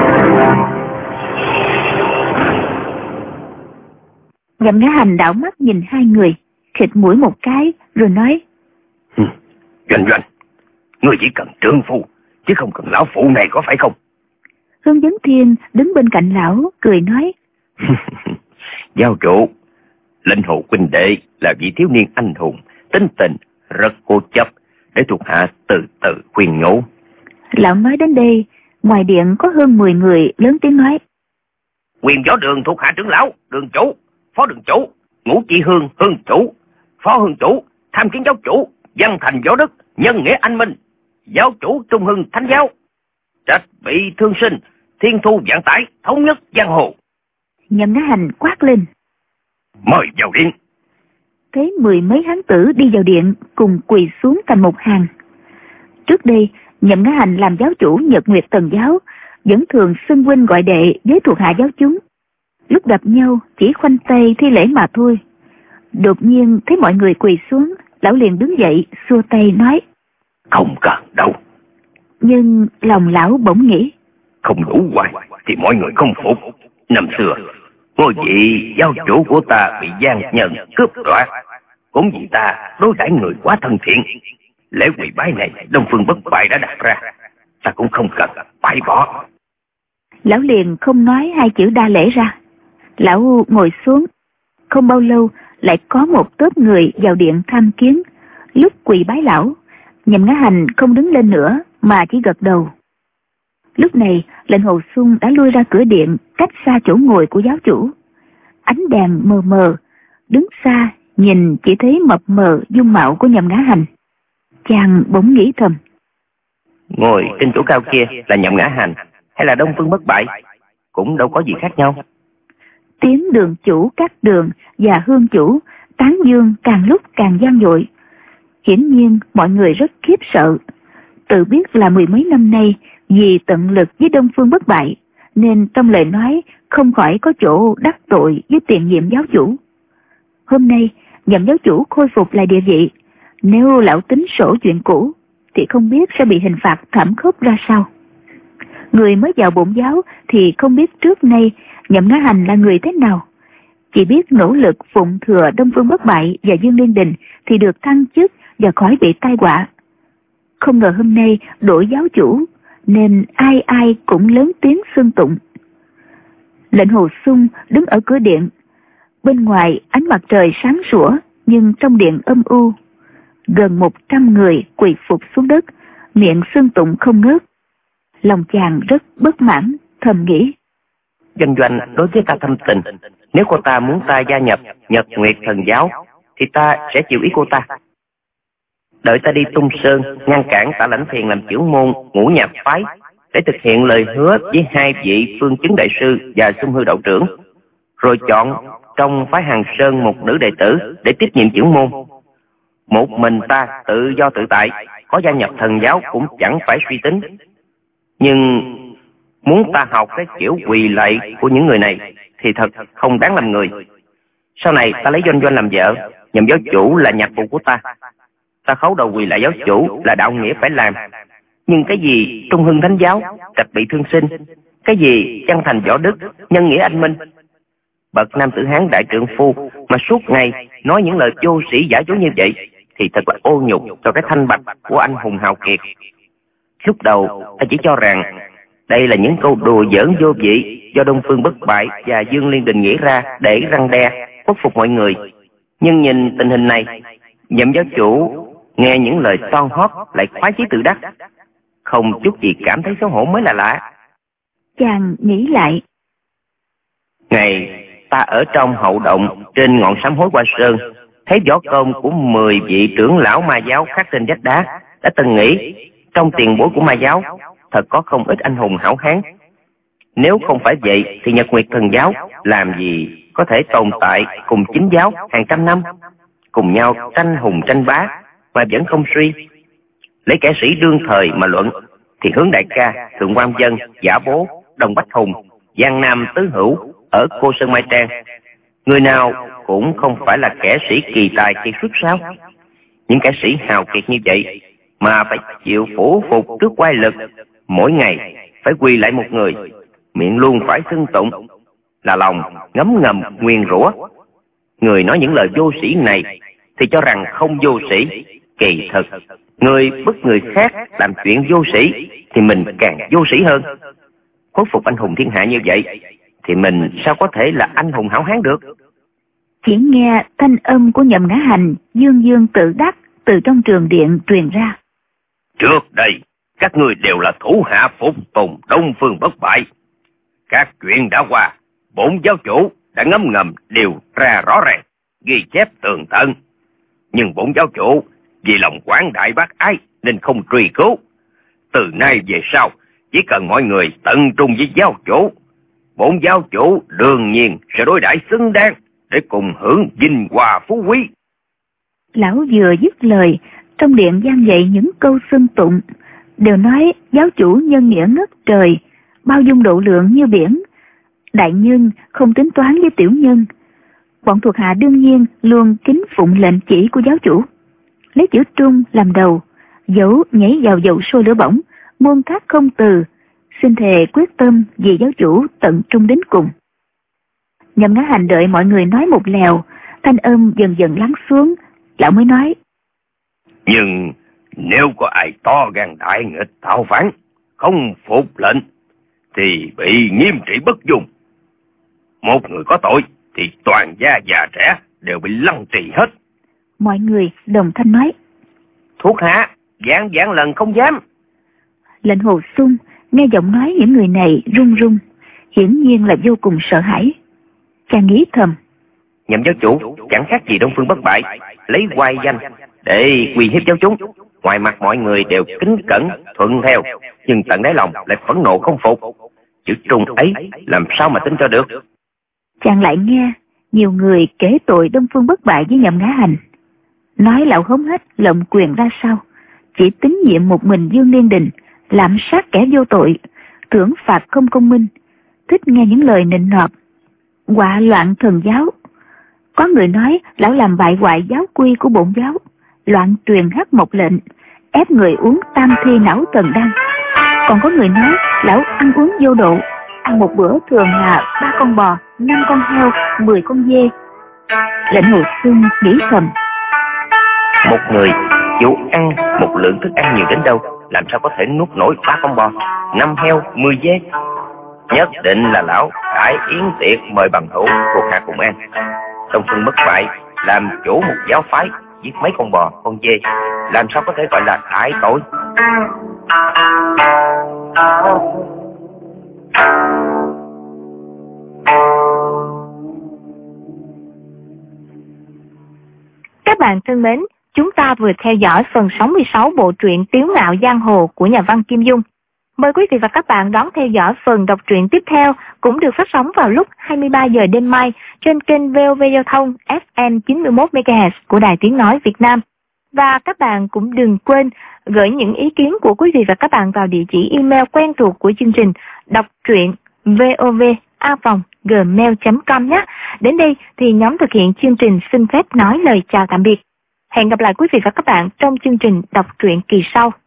Nhậm Ngã Hành đảo mắt nhìn hai người, khịt mũi một cái, rồi nói. Doanh Doanh, ngươi chỉ cần trượng phu, chứ không cần lão phụ này, có phải không? Hương Vấn Thiên đứng bên cạnh lão, cười nói. Giáo chủ, Lệnh Hồ huynh đệ là vị thiếu niên anh hùng, tính tình rất cố chấp, để thuộc hạ từ từ khuyên nhủ. Lão nói đến đây, ngoài điện có hơn mười người lớn tiếng nói. Quyền võ đường thuộc hạ trưởng lão, đường chủ, phó đường chủ, Ngũ Chi Hương hương chủ, phó hương chủ, tham kiến giáo chủ, văn thành võ đức, nhân nghĩa anh minh, giáo chủ trung hưng thánh giáo, trách bị thương sinh, thiên thu vạn tải, thống nhất giang hồ. Nhậm Ngã Hành quát lên. Mời vào điện. Thấy mười mấy hán tử đi vào điện cùng quỳ xuống thành một hàng. Trước đây, Nhậm Ngã Hành làm giáo chủ Nhật Nguyệt Thần giáo, vẫn thường xưng huynh gọi đệ với thuộc hạ giáo chúng. lúc gặp nhau chỉ khoanh tay thi lễ mà thôi. Đột nhiên thấy mọi người quỳ xuống, lão liền đứng dậy xua tay nói: Không cần đâu. Nhưng lòng lão bỗng nghĩ: Không đủ hoài thì mọi người không phục. Năm xưa ngôi vị giáo chủ của ta bị gian nhân cướp đoạt, cũng vì ta đối đãi người quá thân thiện. Lễ quỳ bái này Đông Phương Bất Bại đã đặt ra, ta cũng không cần bãi bỏ. Lão liền không nói hai chữ đa lễ ra. Lão ngồi xuống. Không bao lâu lại có một tốp người vào điện tham kiến. Lúc quỳ bái lão, Nhậm Ngã Hành không đứng lên nữa mà chỉ gật đầu. Lúc này lệnh Hồ Xuân đã lui ra cửa điện, cách xa chỗ ngồi của giáo chủ. Ánh đèn mờ mờ, đứng xa nhìn chỉ thấy mập mờ dung mạo của Nhậm Ngã Hành. Chàng bỗng nghĩ thầm: Ngồi trên chỗ cao kia là Nhậm Ngã Hành hay là Đông Phương Bất Bại, cũng đâu có gì khác nhau. Tiếng đường chủ các đường và hương chủ tán dương càng lúc càng vang dội. Hiển nhiên mọi người rất khiếp sợ. Tự biết là mười mấy năm nay vì tận lực với Đông Phương Bất Bại, nên trong lời nói không khỏi có chỗ đắc tội với tiền nhiệm giáo chủ. Hôm nay Nhậm giáo chủ khôi phục lại địa vị, nếu lão tính sổ chuyện cũ thì không biết sẽ bị hình phạt thảm khốc ra sao. Người mới vào bổn giáo thì không biết trước nay Nhậm Ngã Hành là người thế nào, chỉ biết nỗ lực phụng thừa Đông Phương Bất Bại và Dương Liên Đình thì được thăng chức và khỏi bị tai họa. Không ngờ hôm nay đổi giáo chủ, nên ai ai cũng lớn tiếng xưng tụng. Lệnh Hồ Xuân đứng ở cửa điện. Bên ngoài ánh mặt trời sáng sủa, nhưng trong điện âm u. Gần một trăm người quỳ phục xuống đất, miệng xưng tụng không ngớt. Lòng chàng rất bất mãn, thầm nghĩ: Doanh Doanh đối với ta thâm tình, nếu cô ta muốn ta gia nhập Nhật Nguyệt Thần Giáo thì ta sẽ chịu ý cô ta. Đợi ta đi Tung Sơn ngăn cản Tạ Lãnh Thiền làm trưởng môn Ngũ Nhạc phái, để thực hiện lời hứa với hai vị Phương Chứng đại sư và Xung Hư đạo trưởng, rồi chọn trong phái Hàng Sơn một nữ đệ tử để tiếp nhiệm trưởng môn. Một mình ta tự do tự tại, có gia nhập thần giáo cũng chẳng phải suy tính. Nhưng muốn ta học cái kiểu quỳ lạy của những người này thì thật không đáng làm người. Sau này ta lấy Doanh Doanh làm vợ, Nhậm giáo chủ là nhạc phụ của ta. Ta khấu đầu quỳ lại giáo chủ là đạo nghĩa phải làm. Nhưng cái gì trung hưng thánh giáo, trạch bị thương sinh, cái gì chân thành võ đức, nhân nghĩa anh minh, bậc nam tử Hán đại trượng phu mà suốt ngày nói những lời vô sĩ giả dối như vậy thì thật là ô nhục cho cái thanh bạch của anh hùng hào kiệt. Lúc đầu ta chỉ cho rằng đây là những câu đùa giỡn vô vị do Đông Phương Bất Bại và Dương Liên Đình nghĩ ra để răn đe khuất phục mọi người. Nhưng nhìn tình hình này, Nhậm giáo chủ nghe những lời toan hót lại khoái chí tự đắc, không chút gì cảm thấy xấu hổ mới là lạ. Chàng nghĩ lại: Ngày ta ở trong hậu động trên ngọn Sám Hối Hoa Sơn, thấy võ công của mười vị trưởng lão ma giáo khắc trên vách đá, đã từng nghĩ trong tiền bối của ma giáo thật có không ít anh hùng hảo hán. Nếu không phải vậy thì Nhật Nguyệt Thần Giáo làm gì có thể tồn tại cùng chính giáo hàng trăm năm, cùng nhau tranh hùng tranh bá mà vẫn không suy. Lấy kẻ sĩ đương thời mà luận thì Hướng Đại Ca, Thượng Quan Dân, Giả Bố, Đồng Bách Hùng, Giang Nam Tứ Hữu ở Cô Sơn Mai Trang, người nào cũng không phải là kẻ sĩ kỳ tài kiệt xuất sao? Những kẻ sĩ hào kiệt như vậy mà phải chịu phủ phục trước oai lực, mỗi ngày phải quỳ lại một người, miệng luôn phải xưng tụng, là lòng ngấm ngầm nguyền rủa. Người nói những lời vô sĩ này thì cho rằng không vô sĩ, kỳ thực người bức người khác làm chuyện vô sĩ thì mình càng vô sĩ hơn. Khuất phục anh hùng thiên hạ như vậy thì mình sao có thể là anh hùng hảo hán được? Chỉ nghe thanh âm của Nhậm Ngã Hành dương dương tự đắc từ trong trường điện truyền ra: Trước đây các ngươi đều là thủ hạ phục tùng Đông Phương Bất Bại. Các chuyện đã qua, bổn giáo chủ đã ngấm ngầm điều ra rõ ràng, ghi chép tường tận. Nhưng bổn giáo chủ vì lòng quảng đại bác ái nên không truy cứu. Từ nay về sau, chỉ cần mọi người tận trung với giáo chủ, bổn giáo chủ đương nhiên sẽ đối đãi xứng đáng để cùng hưởng vinh hoa phú quý. Lão vừa dứt lời, trong điện vang dậy những câu xưng tụng, đều nói giáo chủ nhân nghĩa ngất trời, bao dung độ lượng như biển, Đại nhân không tính toán với tiểu nhân. Bọn thuộc hạ đương nhiên luôn kính phụng lệnh chỉ của giáo chủ. Lấy chữ trung làm đầu, dẫu nhảy vào dầu sôi lửa bỏng, muôn thác không từ, xin thề quyết tâm vì giáo chủ tận trung đến cùng. Nhậm Ngã Hành đợi mọi người nói một lèo, thanh âm dần dần lắng xuống, lão mới nói: Nhưng nếu có ai to gan đại nghịch tạo phản, không phục lệnh, thì bị nghiêm trị bất dung. Một người có tội thì toàn gia già trẻ đều bị lăng trì hết. Mọi người đồng thanh nói: Thuộc hạ vạn vạn lần không dám. Lệnh Hồ Xung nghe giọng nói những người này run run, hiển nhiên là vô cùng sợ hãi. Chàng nghĩ thầm: Nhậm giáo chủ chẳng khác gì Đông Phương Bất Bại, lấy oai danh để uy hiếp giáo chúng. Ngoài mặt mọi người đều kính cẩn thuận theo, nhưng tận đáy lòng lại phẫn nộ không phục. Chữ trung ấy làm sao mà tin cho được. Chàng lại nghe nhiều người kể tội Đông Phương Bất Bại với Nhậm Ngã Hành, nói lão hống hết lộng quyền ra sao, chỉ tín nhiệm một mình Dương Liên Đình, lạm sát kẻ vô tội, thưởng phạt không công minh, thích nghe những lời nịnh nọt, quạ loạn thần giáo. Có người nói lão làm bại hoại giáo quy của bổn giáo, loạn truyền hắc mộc lệnh, ép người uống tam thi não tần đan. Còn có người nói lão ăn uống vô độ, ăn một bữa thường là ba con bò, năm con heo, mười con dê. Lệnh Hồ Xung nghĩ thầm: Một người dù ăn một lượng thức ăn nhiều đến đâu, làm sao có thể nuốt nổi ba con bò, năm heo, mười dê. Nhất định là lão phải yến tiệc mời bằng hữu thuộc hạ cùng ăn. Đông Phương Bất Bại làm chủ một giáo phái, giết mấy con bò, con dê, làm sao có thể gọi là đại tội. Các bạn thân mến, chúng ta vừa theo dõi phần sáu mươi sáu bộ truyện Tiếu Ngạo Giang Hồ của nhà văn Kim Dung. Mời quý vị và các bạn đón theo dõi phần đọc truyện tiếp theo, cũng được phát sóng vào lúc hai mươi ba giờ đêm mai trên kênh vê o vê Giao thông ép em chín mươi mốt mê ga héc của Đài Tiếng Nói Việt Nam. Và các bạn cũng đừng quên gửi những ý kiến của quý vị và các bạn vào địa chỉ email quen thuộc của chương trình đọc truyện vov a vòng gmail chấm com nhé. Đến đây thì nhóm thực hiện chương trình xin phép nói lời chào tạm biệt. Hẹn gặp lại quý vị và các bạn trong chương trình đọc truyện kỳ sau.